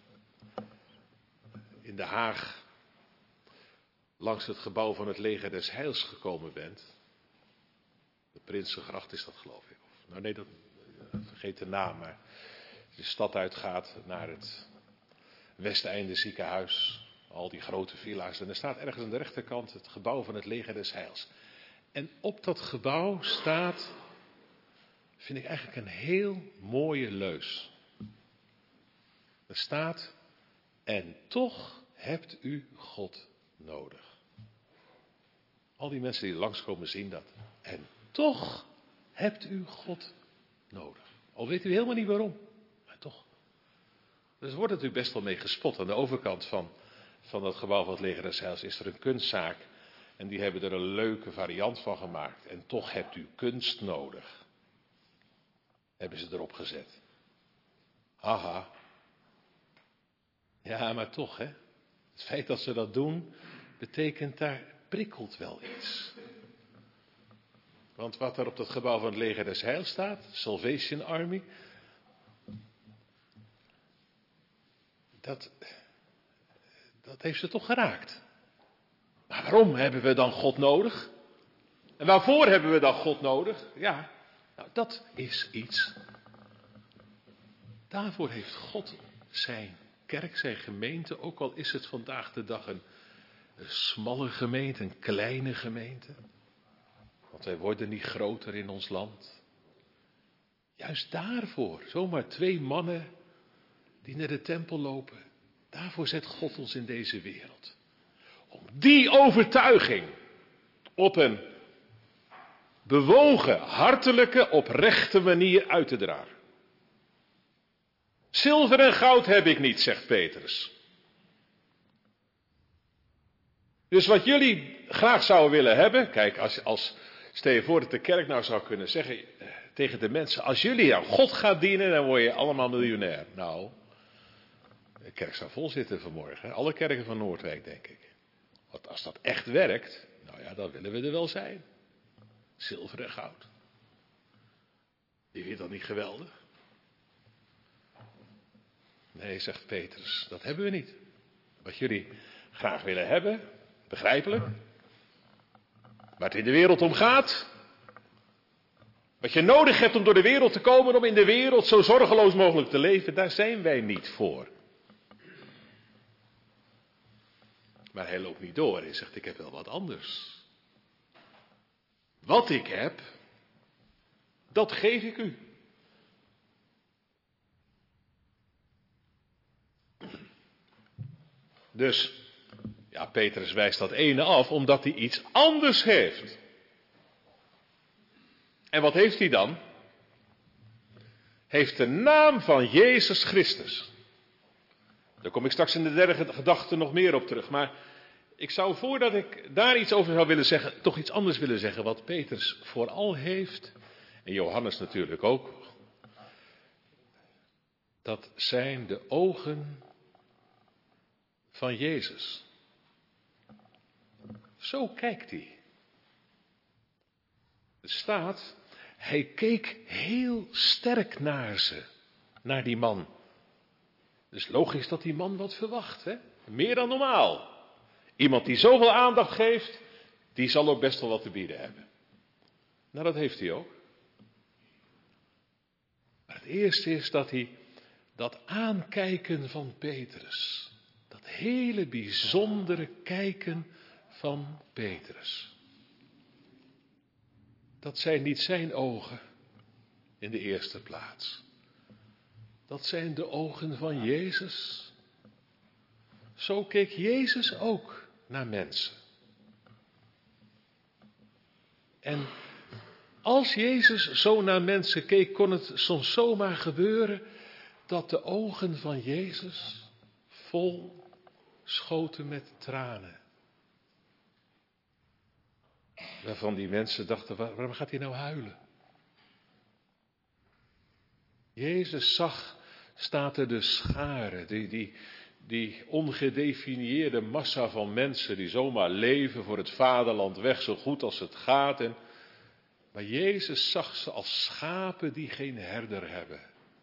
in Den Haag langs het gebouw van het Leger des Heils gekomen bent. De Prinsengracht is dat, geloof ik. Of, nou nee, dat, vergeet de naam, maar als je de stad uitgaat naar het Westeinde ziekenhuis, al die grote villa's, en er staat ergens aan de rechterkant het gebouw van het Leger des Heils. En op dat gebouw staat, vind ik eigenlijk een heel mooie leus. Er staat, en toch hebt u God nodig. Al die mensen die langskomen zien dat. En toch hebt u God nodig. Al weet u helemaal niet waarom, maar toch. Dus er wordt natuurlijk best wel mee gespot. Aan de overkant van, van dat gebouw van het Leger des Heils is er een kunstzaak. En die hebben er een leuke variant van gemaakt. En toch hebt u kunst nodig. Hebben ze erop gezet. Haha. Ja, maar toch, hè. Het feit dat ze dat doen, betekent daar prikkelt wel iets. Want wat er op dat gebouw van het Leger des Heils staat, Salvation Army, dat, dat heeft ze toch geraakt. Maar waarom hebben we dan God nodig? En waarvoor hebben we dan God nodig? Ja, nou dat is iets. Daarvoor heeft God zijn kerk, zijn gemeente, ook al is het vandaag de dag een, een smalle gemeente, een kleine gemeente. Want wij worden niet groter in ons land. Juist daarvoor, zomaar twee mannen die naar de tempel lopen. Daarvoor zet God ons in deze wereld. Om die overtuiging op een bewogen, hartelijke, oprechte manier uit te dragen. Zilver en goud heb ik niet, zegt Petrus. Dus wat jullie graag zouden willen hebben, kijk, als, als stel je voor dat de kerk nou zou kunnen zeggen eh, tegen de mensen, als jullie aan God gaan dienen, dan word je allemaal miljonair. Nou, de kerk zou vol zitten vanmorgen, alle kerken van Noordwijk, denk ik. Want als dat echt werkt, nou ja, dan willen we er wel zijn. Zilver en goud. Die vind je dat niet geweldig? Nee, zegt Petrus, dat hebben we niet. Wat jullie graag willen hebben, begrijpelijk. Waar het in de wereld om gaat. Wat je nodig hebt om door de wereld te komen, om in de wereld zo zorgeloos mogelijk te leven, daar zijn wij niet voor. Maar hij loopt niet door en zegt, ik heb wel wat anders. Wat ik heb, dat geef ik u. Dus, Ja, Petrus wijst dat ene af omdat hij iets anders heeft. En wat heeft hij dan? Heeft de naam van Jezus Christus. Daar kom ik straks in de derde gedachte nog meer op terug. Maar ik zou, voordat ik daar iets over zou willen zeggen, toch iets anders willen zeggen. Wat Petrus vooral heeft, en Johannes natuurlijk ook. Dat zijn de ogen van Jezus. Zo kijkt hij. Er staat, hij keek heel sterk naar ze, naar die man. Dus logisch dat die man wat verwacht, hè? Meer dan normaal. Iemand die zoveel aandacht geeft, die zal ook best wel wat te bieden hebben. Nou, dat heeft hij ook. Maar het eerste is dat hij dat aankijken van Petrus, dat hele bijzondere kijken van Petrus. Dat zijn niet zijn ogen in de eerste plaats. Dat zijn de ogen van Jezus. Zo keek Jezus ook naar mensen. En als Jezus zo naar mensen keek, kon het soms zomaar gebeuren dat de ogen van Jezus vol schoten met tranen. Waarvan die mensen dachten, waarom gaat hij nou huilen? Jezus zag, staat er de schare, die, die, die ongedefinieerde massa van mensen die zomaar leven voor het vaderland weg, zo goed als het gaat. En, maar Jezus zag ze als schapen die geen herder hebben.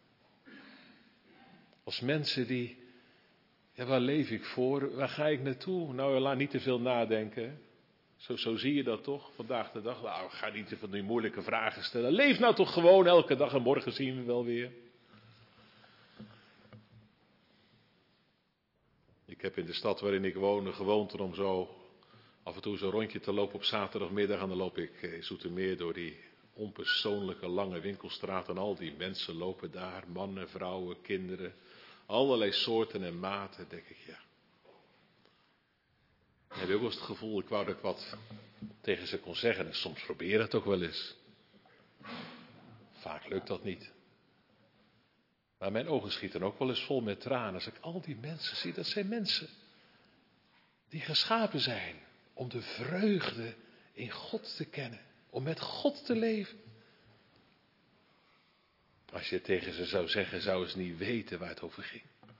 Als mensen die, ja, waar leef ik voor? Waar ga ik naartoe? Nou, laat niet te veel nadenken. Zo, zo zie je dat toch, vandaag de dag. Nou, ga niet te veel die moeilijke vragen stellen. Leef nou toch gewoon elke dag en morgen zien we wel weer. Ik heb in de stad waarin ik woon de gewoonte om zo af en toe zo'n rondje te lopen op zaterdagmiddag. En dan loop ik in Zoetermeer door die onpersoonlijke lange winkelstraat. En al die mensen lopen daar, mannen, vrouwen, kinderen. Allerlei soorten en maten, denk ik, ja. Dan heb je ook wel eens het gevoel, ik wou dat ik wat tegen ze kon zeggen. En soms probeer het ook wel eens. Vaak lukt dat niet. Maar mijn ogen schieten ook wel eens vol met tranen. Als ik al die mensen zie, dat zijn mensen die geschapen zijn om de vreugde in God te kennen. Om met God te leven. Als je tegen ze zou zeggen, zouden ze niet weten waar het over ging.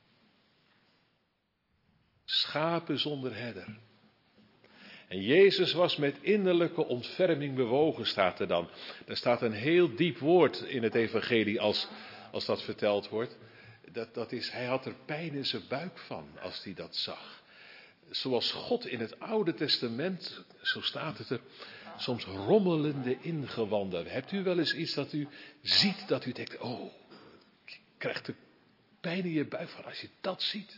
Schapen zonder herder. En Jezus was met innerlijke ontferming bewogen, staat er dan. Er staat een heel diep woord in het evangelie als, als dat verteld wordt. Dat, dat is, hij had er pijn in zijn buik van als hij dat zag. Zoals God in het Oude Testament, zo staat het er, soms rommelende ingewanden. Hebt u wel eens iets dat u ziet, dat u denkt, oh, je krijgt er pijn in je buik van als je dat ziet.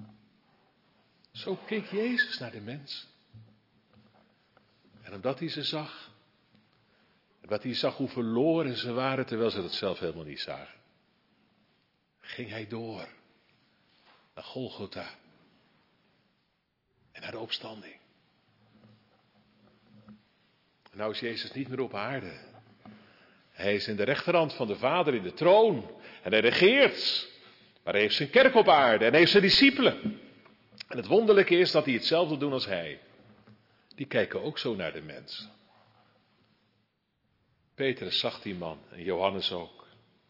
Zo keek Jezus naar de mens. En omdat hij ze zag, omdat hij zag hoe verloren ze waren, terwijl ze dat zelf helemaal niet zagen, ging hij door naar Golgotha en naar de opstanding. En nou is Jezus niet meer op aarde. Hij is in de rechterhand van de Vader in de troon en hij regeert. Maar hij heeft zijn kerk op aarde en hij heeft zijn discipelen. En het wonderlijke is dat die hetzelfde doen als hij. Die kijken ook zo naar de mens. Petrus zag die man en Johannes ook.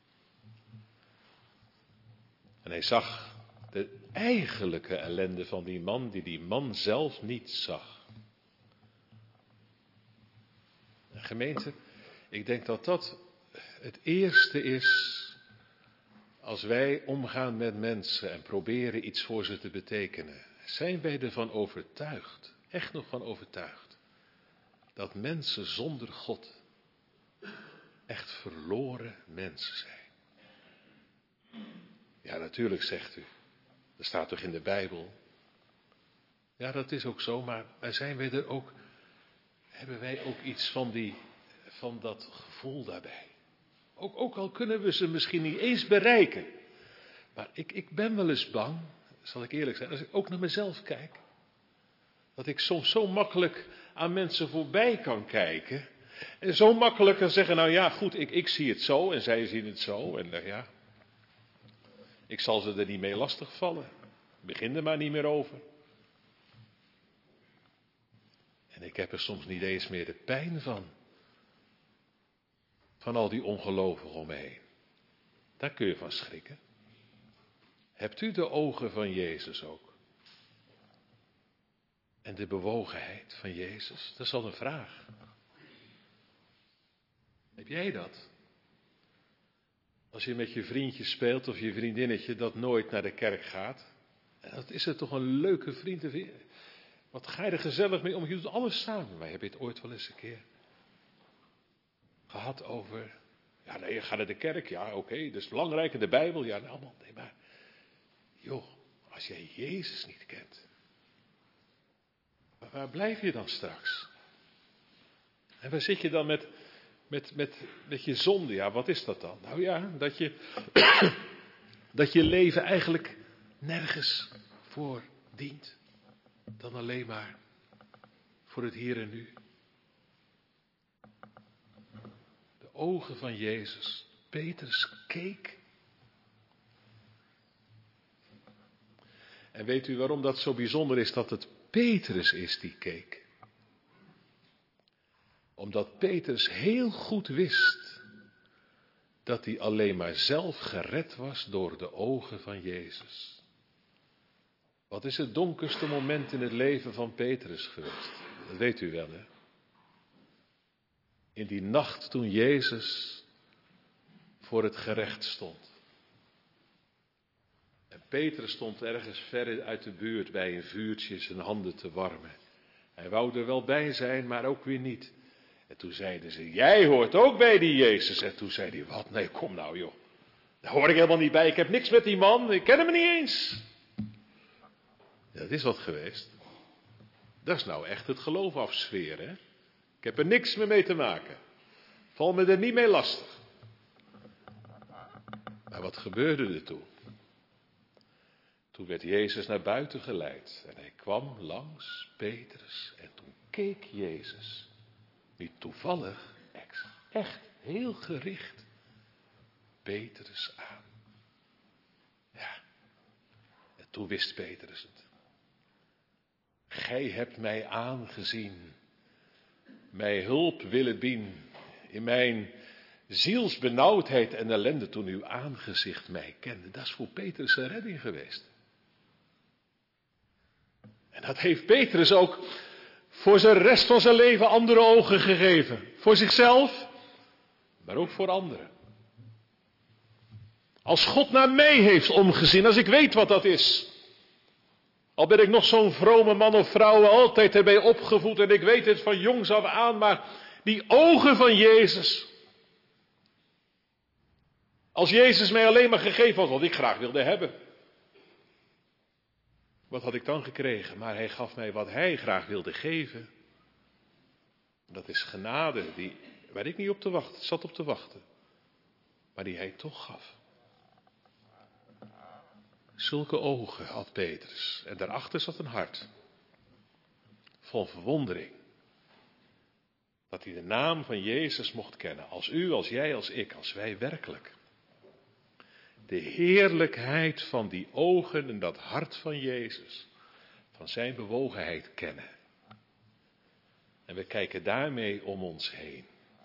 En hij zag de eigenlijke ellende van die man die die man zelf niet zag. En gemeente, ik denk dat dat het eerste is als wij omgaan met mensen en proberen iets voor ze te betekenen. Zijn wij ervan overtuigd, echt nog van overtuigd, dat mensen zonder God echt verloren mensen zijn? Ja, natuurlijk, zegt u. Dat staat toch in de Bijbel? Ja, dat is ook zo, maar zijn wij er ook, hebben wij ook iets van, die, van dat gevoel daarbij? Ook, ook al kunnen we ze misschien niet eens bereiken. Maar ik, ik ben wel eens bang, zal ik eerlijk zijn, als ik ook naar mezelf kijk. Dat ik soms zo makkelijk aan mensen voorbij kan kijken. En zo makkelijk kan zeggen, nou ja, goed, ik, ik zie het zo en zij zien het zo. En uh, ja, ik zal ze er niet mee lastigvallen. Begin er maar niet meer over. En ik heb er soms niet eens meer de pijn van. Van al die ongelovigen om me heen. Daar kun je van schrikken. Hebt u de ogen van Jezus ook? En de bewogenheid van Jezus? Dat is al een vraag. Heb jij dat? Als je met je vriendje speelt of je vriendinnetje dat nooit naar de kerk gaat. En dat is er toch een leuke vriend. Wat ga je er gezellig mee om? Je doet alles samen. Wij hebben het ooit wel eens een keer gehad over. Ja, nee, je gaat naar de kerk. Ja, oké, okay, dat is belangrijk. De Bijbel. Ja, nou, allemaal. Nee, maar. Joh, als jij Jezus niet kent. Waar blijf je dan straks? En waar zit je dan met, met, met, met je zonde? Ja, wat is dat dan? Nou ja, dat je, dat je leven eigenlijk nergens voor dient. Dan alleen maar voor het hier en nu. De ogen van Jezus. Petrus keek. En weet u waarom dat zo bijzonder is dat het Petrus is die keek? Omdat Petrus heel goed wist dat hij alleen maar zelf gered was door de ogen van Jezus. Wat is het donkerste moment in het leven van Petrus geweest? Dat weet u wel, hè? In die nacht toen Jezus voor het gerecht stond. En Petrus stond ergens ver uit de buurt bij een vuurtje zijn handen te warmen. Hij wou er wel bij zijn, maar ook weer niet. En toen zeiden ze, jij hoort ook bij die Jezus. En toen zei hij, wat? Nee, kom nou joh. Daar hoor ik helemaal niet bij. Ik heb niks met die man. Ik ken hem niet eens. Ja, dat is wat geweest. Dat is nou echt het geloof afsferen, hè? Ik heb er niks meer mee te maken. Val me er niet mee lastig. Maar wat gebeurde er toen? Toen werd Jezus naar buiten geleid. En hij kwam langs Petrus. En toen keek Jezus. Niet toevallig, echt heel gericht. Petrus aan. Ja. En toen wist Petrus het. Gij hebt mij aangezien. Mij hulp willen bieden. In mijn zielsbenauwdheid en ellende toen uw aangezicht mij kende. Dat is voor Petrus een redding geweest. En dat heeft Petrus ook voor zijn rest van zijn leven andere ogen gegeven. Voor zichzelf, maar ook voor anderen. Als God naar mij heeft omgezien, als ik weet wat dat is. Al ben ik nog zo'n vrome man of vrouw, altijd erbij opgevoed en ik weet het van jongs af aan, maar die ogen van Jezus. Als Jezus mij alleen maar gegeven had wat ik graag wilde hebben. Wat had ik dan gekregen? Maar hij gaf mij wat hij graag wilde geven. Dat is genade, die, waar ik niet op te wachten, zat op te wachten. Maar die hij toch gaf. Zulke ogen had Petrus. En daarachter zat een hart. Vol verwondering. Dat hij de naam van Jezus mocht kennen. Als u, als jij, als ik, als wij werkelijk. De heerlijkheid van die ogen en dat hart van Jezus. Van zijn bewogenheid kennen. En we kijken daarmee om ons heen.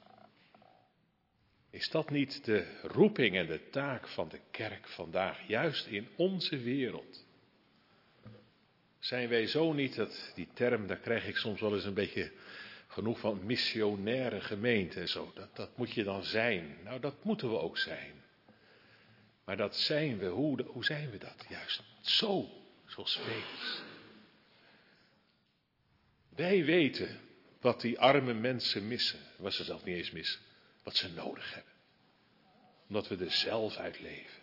Is dat niet de roeping en de taak van de kerk vandaag, juist in onze wereld? Zijn wij zo niet, dat, die term, daar krijg ik soms wel eens een beetje genoeg van, missionaire gemeente en zo. Dat, dat moet je dan zijn. Nou, dat moeten we ook zijn. Maar dat zijn we, hoe, hoe zijn we dat? Juist zo, zoals Petrus. Wij weten wat die arme mensen missen, wat ze zelf niet eens missen, wat ze nodig hebben. Omdat we er zelf uit leven.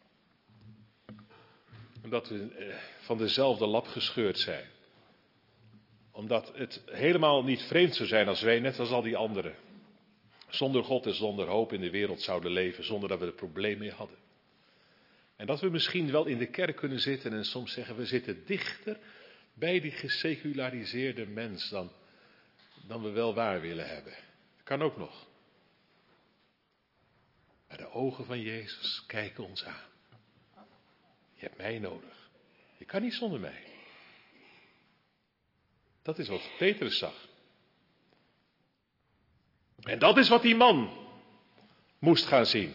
Omdat we eh, van dezelfde lap gescheurd zijn. Omdat het helemaal niet vreemd zou zijn als wij, net als al die anderen, zonder God en zonder hoop in de wereld zouden leven, zonder dat we er probleem mee hadden. En dat we misschien wel in de kerk kunnen zitten en soms zeggen we zitten dichter bij die geseculariseerde mens dan, dan we wel waar willen hebben. Kan ook nog. Maar de ogen van Jezus kijken ons aan. Je hebt mij nodig. Je kan niet zonder mij. Dat is wat Petrus zag. En dat is wat die man moest gaan zien.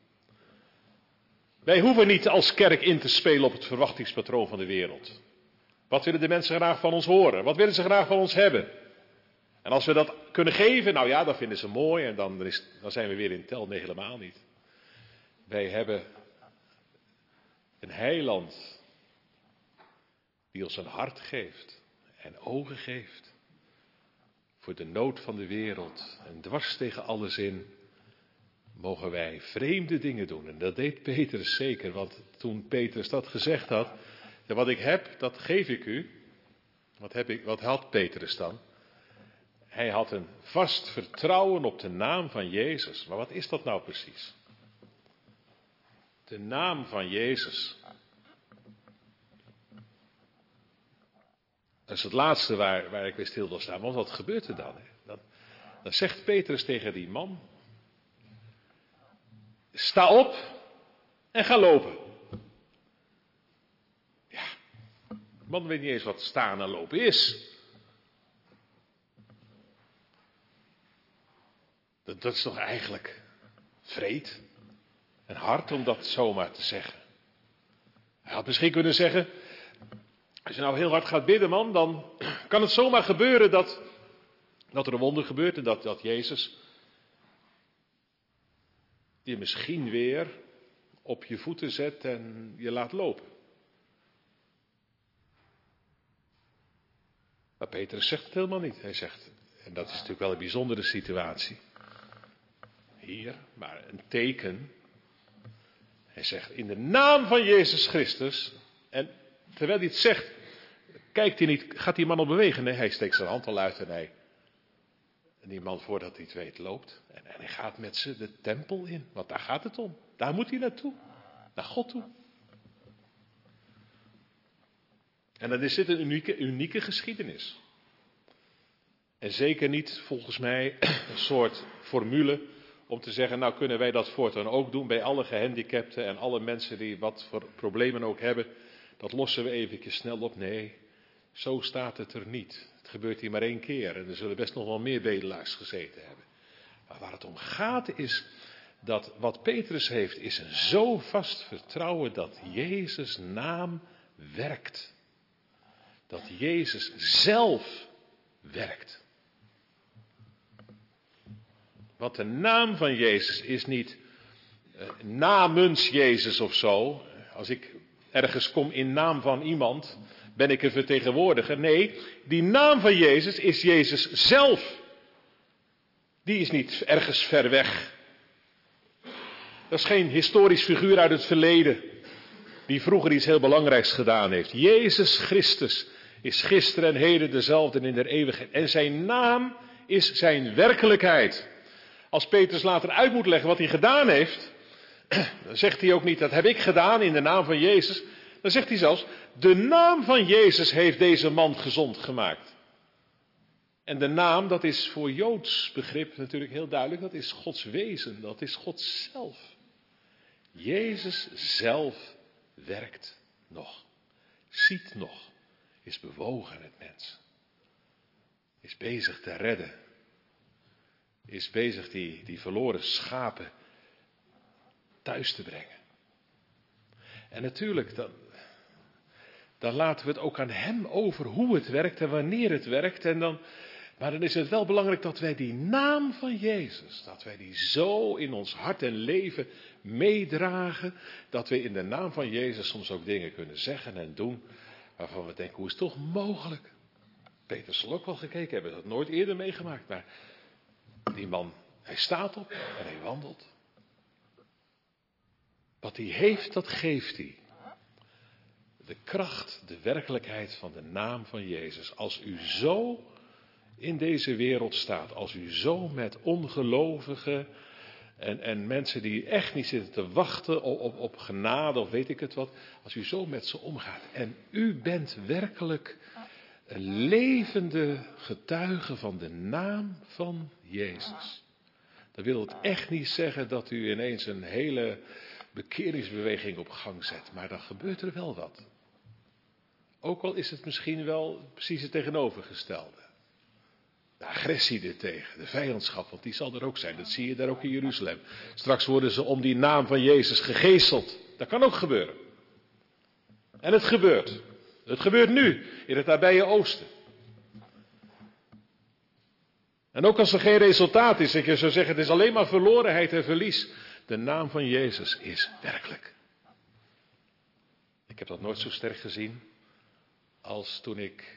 Wij hoeven niet als kerk in te spelen op het verwachtingspatroon van de wereld. Wat willen de mensen graag van ons horen? Wat willen ze graag van ons hebben? En als we dat kunnen geven, nou ja, dat vinden ze mooi en dan, is, dan zijn we weer in tel. Nee, helemaal niet. Wij hebben een heiland die ons een hart geeft en ogen geeft voor de nood van de wereld. En dwars tegen alles in mogen wij vreemde dingen doen. En dat deed Petrus zeker, want toen Petrus dat gezegd had, wat ik heb, dat geef ik u. Wat, heb ik, wat had Petrus dan? Hij had een vast vertrouwen op de naam van Jezus. Maar wat is dat nou precies? De naam van Jezus. Dat is het laatste waar, waar ik weer stil wil staan. Want wat gebeurt er dan? Hè? Dan, dan zegt Petrus tegen die man: sta op en ga lopen. Ja, de man weet niet eens wat staan en lopen is. Dat, dat is toch eigenlijk vreed en hard om dat zomaar te zeggen. Hij had misschien kunnen zeggen: als je nou heel hard gaat bidden, man, dan kan het zomaar gebeuren dat, dat er een wonder gebeurt en dat, dat Jezus je misschien weer op je voeten zet en je laat lopen. Maar Petrus zegt het helemaal niet. Hij zegt, en dat is natuurlijk wel een bijzondere situatie hier, maar een teken. Hij zegt, in de naam van Jezus Christus. En terwijl hij het zegt, kijkt hij niet, gaat die man al bewegen? Nee, hij steekt zijn hand al uit en hij, en die man voordat hij het weet loopt. En, en hij gaat met ze de tempel in, want daar gaat het om. Daar moet hij naartoe, naar God toe. En dan is dit een unieke, unieke geschiedenis. En zeker niet volgens mij een soort formule om te zeggen, nou kunnen wij dat voortaan ook doen bij alle gehandicapten en alle mensen die wat voor problemen ook hebben. Dat lossen we eventjes snel op. Nee, zo staat het er niet. Het gebeurt hier maar één keer en er zullen best nog wel meer bedelaars gezeten hebben. Maar waar het om gaat is dat wat Petrus heeft is een zo vast vertrouwen dat Jezus' naam werkt. Dat Jezus zelf werkt. Want de naam van Jezus is niet uh, namens Jezus of zo. Als ik ergens kom in naam van iemand, ben ik een vertegenwoordiger. Nee, die naam van Jezus is Jezus zelf. Die is niet ergens ver weg. Dat is geen historisch figuur uit het verleden, die vroeger iets heel belangrijks gedaan heeft. Jezus Christus is gisteren en heden dezelfde en in der eeuwigheid. En zijn naam is zijn werkelijkheid. Als Petrus later uit moet leggen wat hij gedaan heeft, dan zegt hij ook niet, dat heb ik gedaan in de naam van Jezus. Dan zegt hij zelfs, de naam van Jezus heeft deze man gezond gemaakt. En de naam, dat is voor Joods begrip natuurlijk heel duidelijk, dat is Gods wezen, dat is God zelf. Jezus zelf werkt nog, ziet nog, is bewogen het mens. Is bezig te redden. Is bezig die, die verloren schapen thuis te brengen. En natuurlijk, dan, dan laten we het ook aan hem over hoe het werkt en wanneer het werkt. En dan, maar dan is het wel belangrijk dat wij die naam van Jezus, dat wij die zo in ons hart en leven meedragen, dat we in de naam van Jezus soms ook dingen kunnen zeggen en doen, waarvan we denken, hoe is het toch mogelijk? Peter zal ook wel gekeken hebben, dat nooit eerder meegemaakt, maar die man, hij staat op en hij wandelt. Wat hij heeft, dat geeft hij. De kracht, de werkelijkheid van de naam van Jezus. Als u zo in deze wereld staat, als u zo met ongelovigen en, en mensen die echt niet zitten te wachten op, op, op genade of weet ik het wat, als u zo met ze omgaat en u bent werkelijk Een levende getuige van de naam van Jezus. Dat wil het echt niet zeggen dat u ineens een hele bekeringsbeweging op gang zet. Maar dan gebeurt er wel wat. Ook al is het misschien wel precies het tegenovergestelde. De agressie ertegen, de vijandschap, want die zal er ook zijn. Dat zie je daar ook in Jeruzalem. Straks worden ze om die naam van Jezus gegezeld. Dat kan ook gebeuren. En het gebeurt. Het gebeurt nu, in het nabije oosten. En ook als er geen resultaat is, ik zou zeggen, het is alleen maar verlorenheid en verlies. De naam van Jezus is werkelijk. Ik heb dat nooit zo sterk gezien als toen ik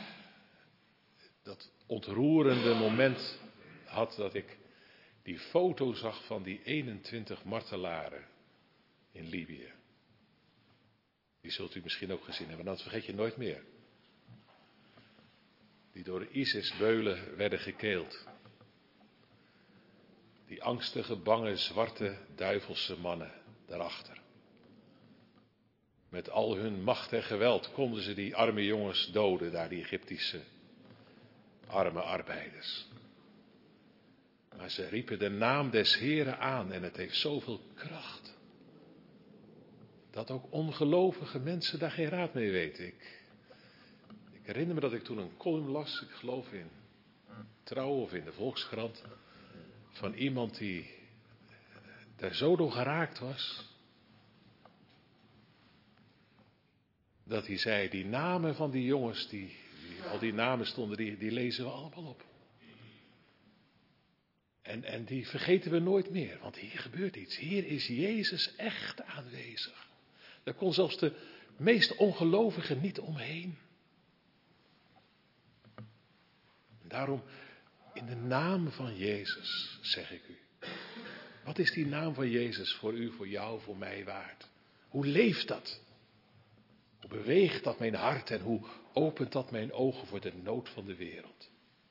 dat ontroerende moment had dat ik die foto zag van die eenentwintig martelaren in Libië. Die zult u misschien ook gezien hebben, dat vergeet je nooit meer. Die door de ISIS-beulen werden gekeeld. Die angstige, bange, zwarte, duivelse mannen daarachter. Met al hun macht en geweld konden ze die arme jongens doden, daar die Egyptische arme arbeiders. Maar ze riepen de naam des Heren aan en het heeft zoveel kracht. Dat ook ongelovige mensen daar geen raad mee weten. Ik, ik herinner me dat ik toen een column las, ik geloof in Trouw of in de Volkskrant, van iemand die daar zo door geraakt was, dat hij zei, die namen van die jongens, die, die al die namen stonden, die, die lezen we allemaal op. En, en die vergeten we nooit meer, want hier gebeurt iets. Hier is Jezus echt aanwezig. Daar kon zelfs de meest ongelovige niet omheen. En daarom, in de naam van Jezus, zeg ik u. Wat is die naam van Jezus voor u, voor jou, voor mij waard? Hoe leeft dat? Hoe beweegt dat mijn hart en hoe opent dat mijn ogen voor de nood van de wereld?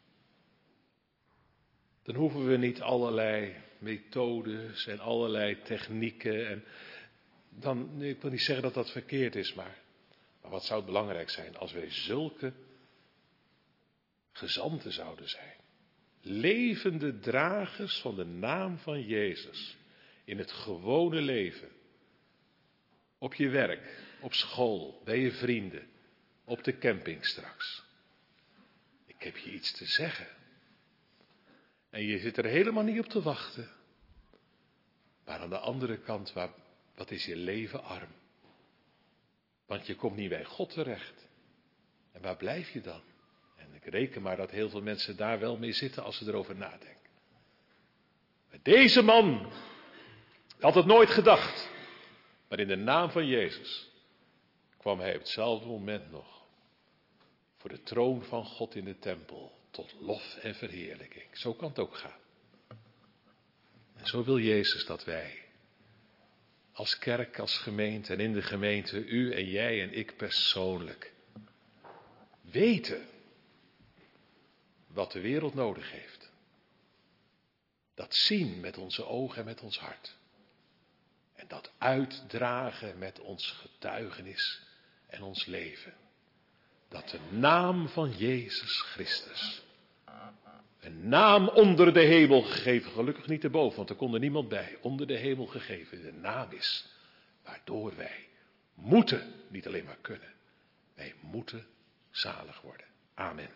Dan hoeven we niet allerlei methodes en allerlei technieken. En dan, ik wil niet zeggen dat dat verkeerd is, maar, maar wat zou het belangrijk zijn als wij zulke gezanten zouden zijn. Levende dragers van de naam van Jezus in het gewone leven. Op je werk, op school, bij je vrienden, op de camping straks. Ik heb je iets te zeggen. En je zit er helemaal niet op te wachten. Maar aan de andere kant, waar, wat is je leven arm? Want je komt niet bij God terecht. En waar blijf je dan? En ik reken maar dat heel veel mensen daar wel mee zitten als ze erover nadenken. Maar deze man had het nooit gedacht. Maar in de naam van Jezus kwam hij op hetzelfde moment nog voor de troon van God in de tempel tot lof en verheerlijking. Zo kan het ook gaan. En zo wil Jezus dat wij als kerk, als gemeente en in de gemeente, u en jij en ik persoonlijk, weten wat de wereld nodig heeft. Dat zien met onze ogen en met ons hart. En dat uitdragen met ons getuigenis en ons leven. Dat de naam van Jezus Christus, een naam onder de hemel gegeven, gelukkig niet erboven, want er kon er niemand bij, onder de hemel gegeven, de naam is waardoor wij moeten, niet alleen maar kunnen, wij moeten zalig worden. Amen.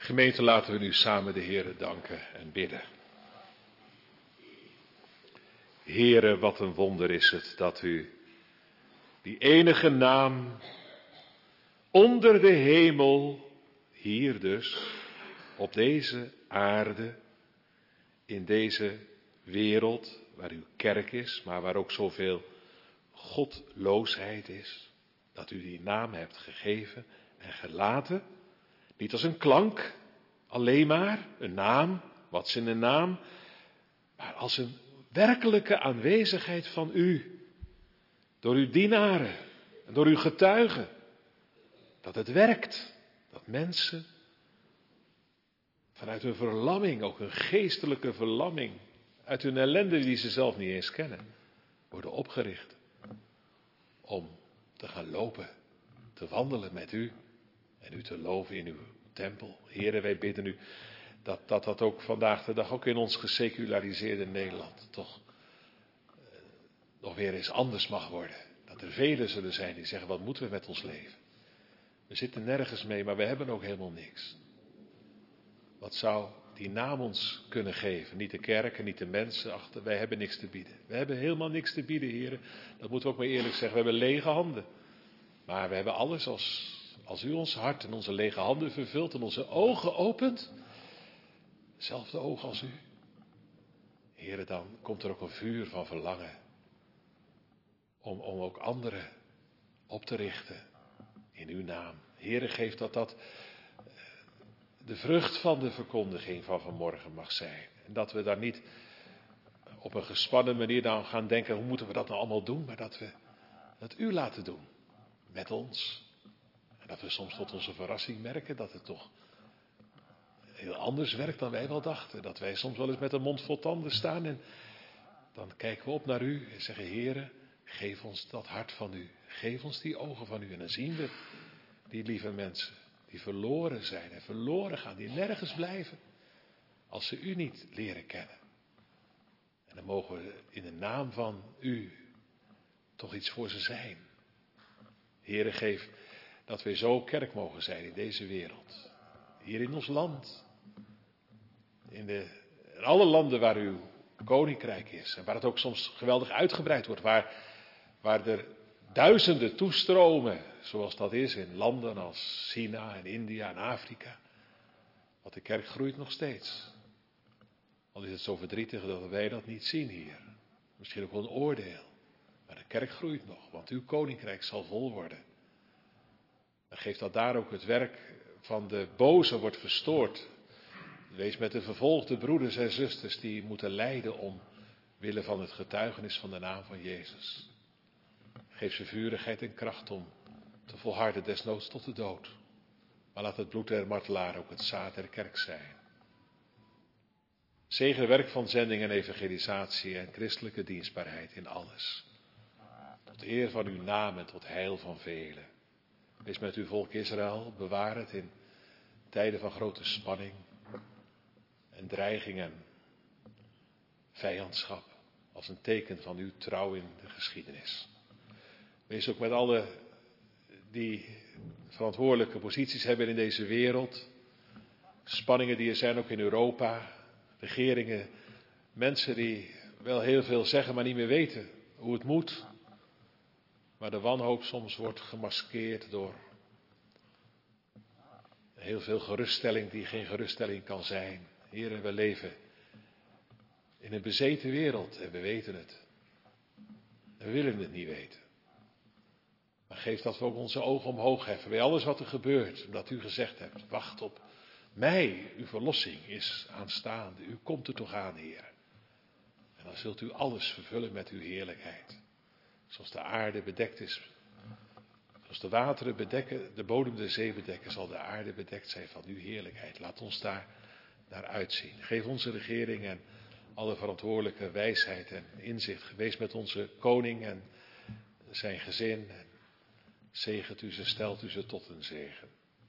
Gemeente, laten we nu samen de Heere danken en bidden. Heere, wat een wonder is het dat u die enige naam onder de hemel, hier dus, op deze aarde, in deze wereld, waar uw kerk is, maar waar ook zoveel godloosheid is, dat u die naam hebt gegeven en gelaten, niet als een klank, alleen maar, een naam, wat is in een naam, maar als een werkelijke aanwezigheid van u, door uw dienaren en door uw getuigen, dat het werkt, dat mensen vanuit hun verlamming, ook een geestelijke verlamming, uit hun ellende die ze zelf niet eens kennen, worden opgericht om te gaan lopen, te wandelen met u en u te loven in uw tempel. Heren, wij bidden u dat dat, dat ook vandaag de dag, ook in ons geseculariseerde Nederland, toch eh, nog weer eens anders mag worden. Dat er velen zullen zijn die zeggen, wat moeten we met ons leven? We zitten nergens mee, maar we hebben ook helemaal niks. Wat zou die naam ons kunnen geven? Niet de kerken, niet de mensen achter. Wij hebben niks te bieden. We hebben helemaal niks te bieden, heren. Dat moeten we ook maar eerlijk zeggen. We hebben lege handen. Maar we hebben alles als, als u ons hart en onze lege handen vervult en onze ogen opent. Zelfde ogen als u. Heren, dan komt er ook een vuur van verlangen. Om, om ook anderen op te richten in uw naam. Heren, geef dat dat de vrucht van de verkondiging van vanmorgen mag zijn. En dat we daar niet op een gespannen manier dan gaan denken, hoe moeten we dat nou allemaal doen? Maar dat we dat u laten doen. Met ons. En dat we soms tot onze verrassing merken dat het toch heel anders werkt dan wij wel dachten. Dat wij soms wel eens met een mond vol tanden staan en dan kijken we op naar u en zeggen, Heere, geef ons dat hart van u. Geef ons die ogen van u. En dan zien we die lieve mensen die verloren zijn en verloren gaan, die nergens blijven, als ze u niet leren kennen. En dan mogen we in de naam van u toch iets voor ze zijn. Heere, geef dat wij zo kerk mogen zijn in deze wereld. Hier in ons land. In, de, in alle landen waar uw koninkrijk is. En waar het ook soms geweldig uitgebreid wordt. Waar, waar er duizenden toestromen, zoals dat is in landen als China en India en Afrika. Want de kerk groeit nog steeds. Al is het zo verdrietig dat wij dat niet zien hier. Misschien ook wel een oordeel. Maar de kerk groeit nog, want uw koninkrijk zal vol worden. Dan geeft dat daar ook het werk van de boze wordt verstoord. Wees met de vervolgde broeders en zusters die moeten lijden om willen van het getuigenis van de naam van Jezus. Geef ze vurigheid en kracht om te volharden, desnoods tot de dood. Maar laat het bloed der martelaar ook het zaad der kerk zijn. Zegen werk van zending en evangelisatie en christelijke dienstbaarheid in alles. Tot eer van uw naam en tot heil van velen. Wees met uw volk Israël, bewaar het in tijden van grote spanning en dreiging en vijandschap. Als een teken van uw trouw in de geschiedenis. Wees ook met alle die verantwoordelijke posities hebben in deze wereld. Spanningen die er zijn ook in Europa. Regeringen, mensen die wel heel veel zeggen, maar niet meer weten hoe het moet. Maar de wanhoop soms wordt gemaskeerd door heel veel geruststelling die geen geruststelling kan zijn. Heren, we leven in een bezeten wereld en we weten het. En we willen het niet weten. Maar geef dat we ook onze ogen omhoog heffen bij alles wat er gebeurt. Omdat u gezegd hebt, wacht op mij, uw verlossing is aanstaande. U komt er toch aan, Heer. En dan zult u alles vervullen met uw heerlijkheid. Zoals de aarde bedekt is. Zoals de wateren bedekken, de bodem der zee bedekken, zal de aarde bedekt zijn van uw heerlijkheid. Laat ons daar naar uitzien. Geef onze regering en alle verantwoordelijke wijsheid en inzicht. Wees met onze koning en zijn gezin. En zegent u ze, stelt u ze tot een zegen.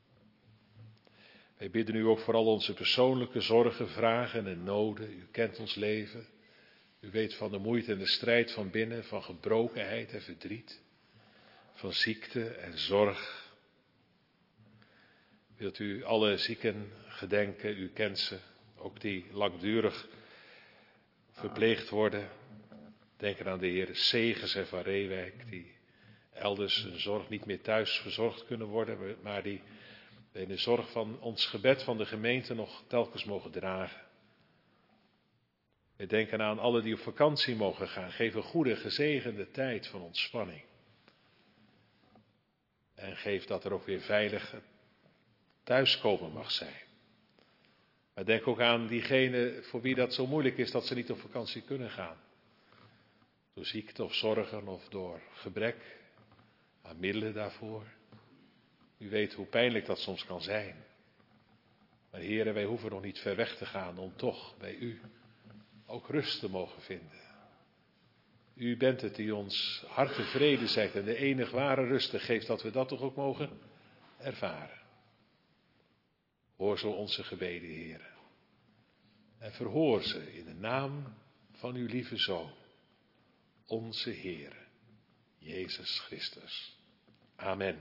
Wij bidden u ook voor al onze persoonlijke zorgen, vragen en noden. U kent ons leven. U weet van de moeite en de strijd van binnen, van gebrokenheid en verdriet. Van ziekte en zorg. Wilt u alle zieken gedenken, u kent ze, ook die langdurig verpleegd worden. Denk aan de heren Segers en Van Reewijk, die elders hun zorg niet meer thuis verzorgd kunnen worden, maar die in de zorg van ons gebed van de gemeente nog telkens mogen dragen. We denken aan alle die op vakantie mogen gaan. Geef een goede, gezegende tijd van ontspanning. En geef dat er ook weer veilig thuiskomen mag zijn. Maar denk ook aan diegenen voor wie dat zo moeilijk is dat ze niet op vakantie kunnen gaan. Door ziekte of zorgen of door gebrek aan middelen daarvoor. U weet hoe pijnlijk dat soms kan zijn. Maar heren, wij hoeven nog niet ver weg te gaan om toch bij u ook rust te mogen vinden. U bent het die ons hart tevreden zet en de enige ware rust geeft, dat we dat toch ook mogen ervaren. Hoor zo onze gebeden, heren. En verhoor ze in de naam van uw lieve Zoon, onze Heer, Jezus Christus. Amen.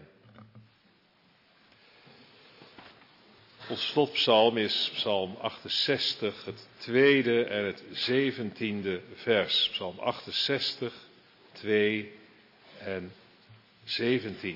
Ons slotpsalm is psalm achtenzestig, het tweede en het zeventiende vers. Psalm achtenzestig, twee en zeventien.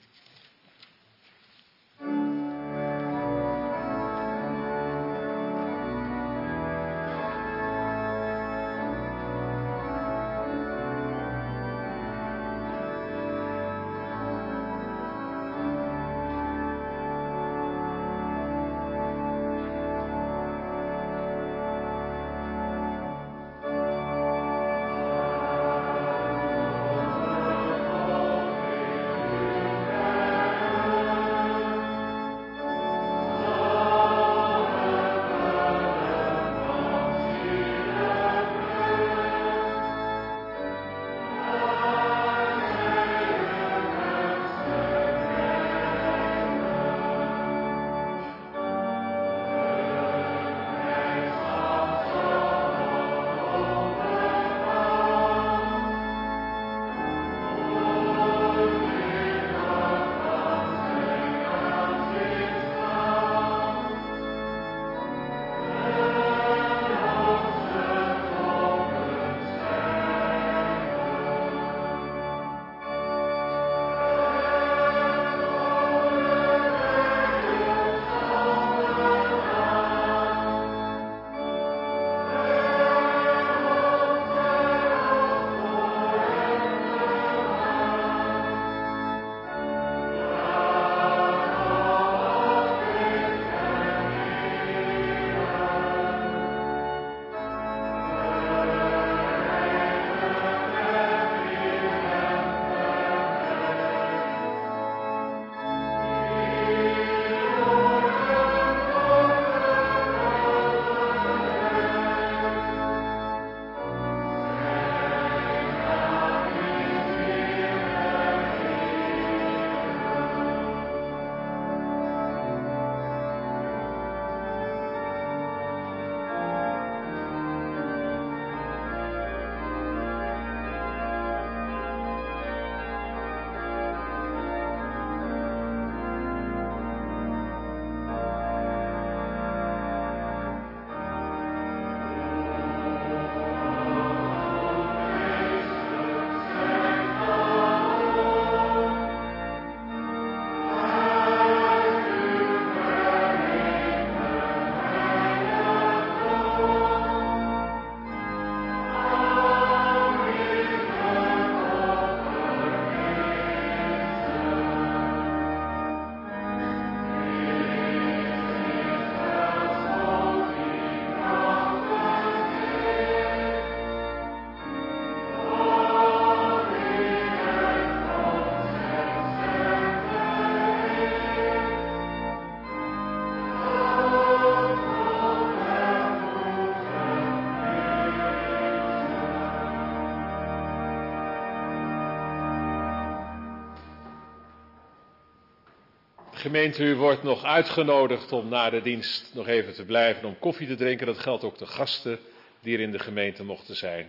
Gemeente, u wordt nog uitgenodigd om na de dienst nog even te blijven om koffie te drinken. Dat geldt ook de gasten die er in de gemeente mochten zijn.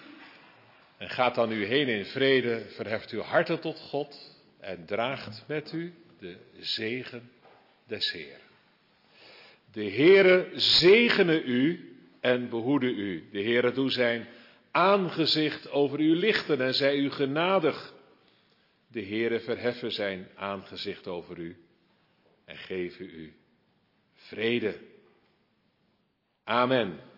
En gaat dan u heen in vrede, verheft uw harten tot God en draagt met u de zegen des Heeren. De Heere zegene u en behoede u. De Heere doe zijn aangezicht over u lichten en zij u genadig. De Heere verheffen zijn aangezicht over u en geven u vrede. Amen.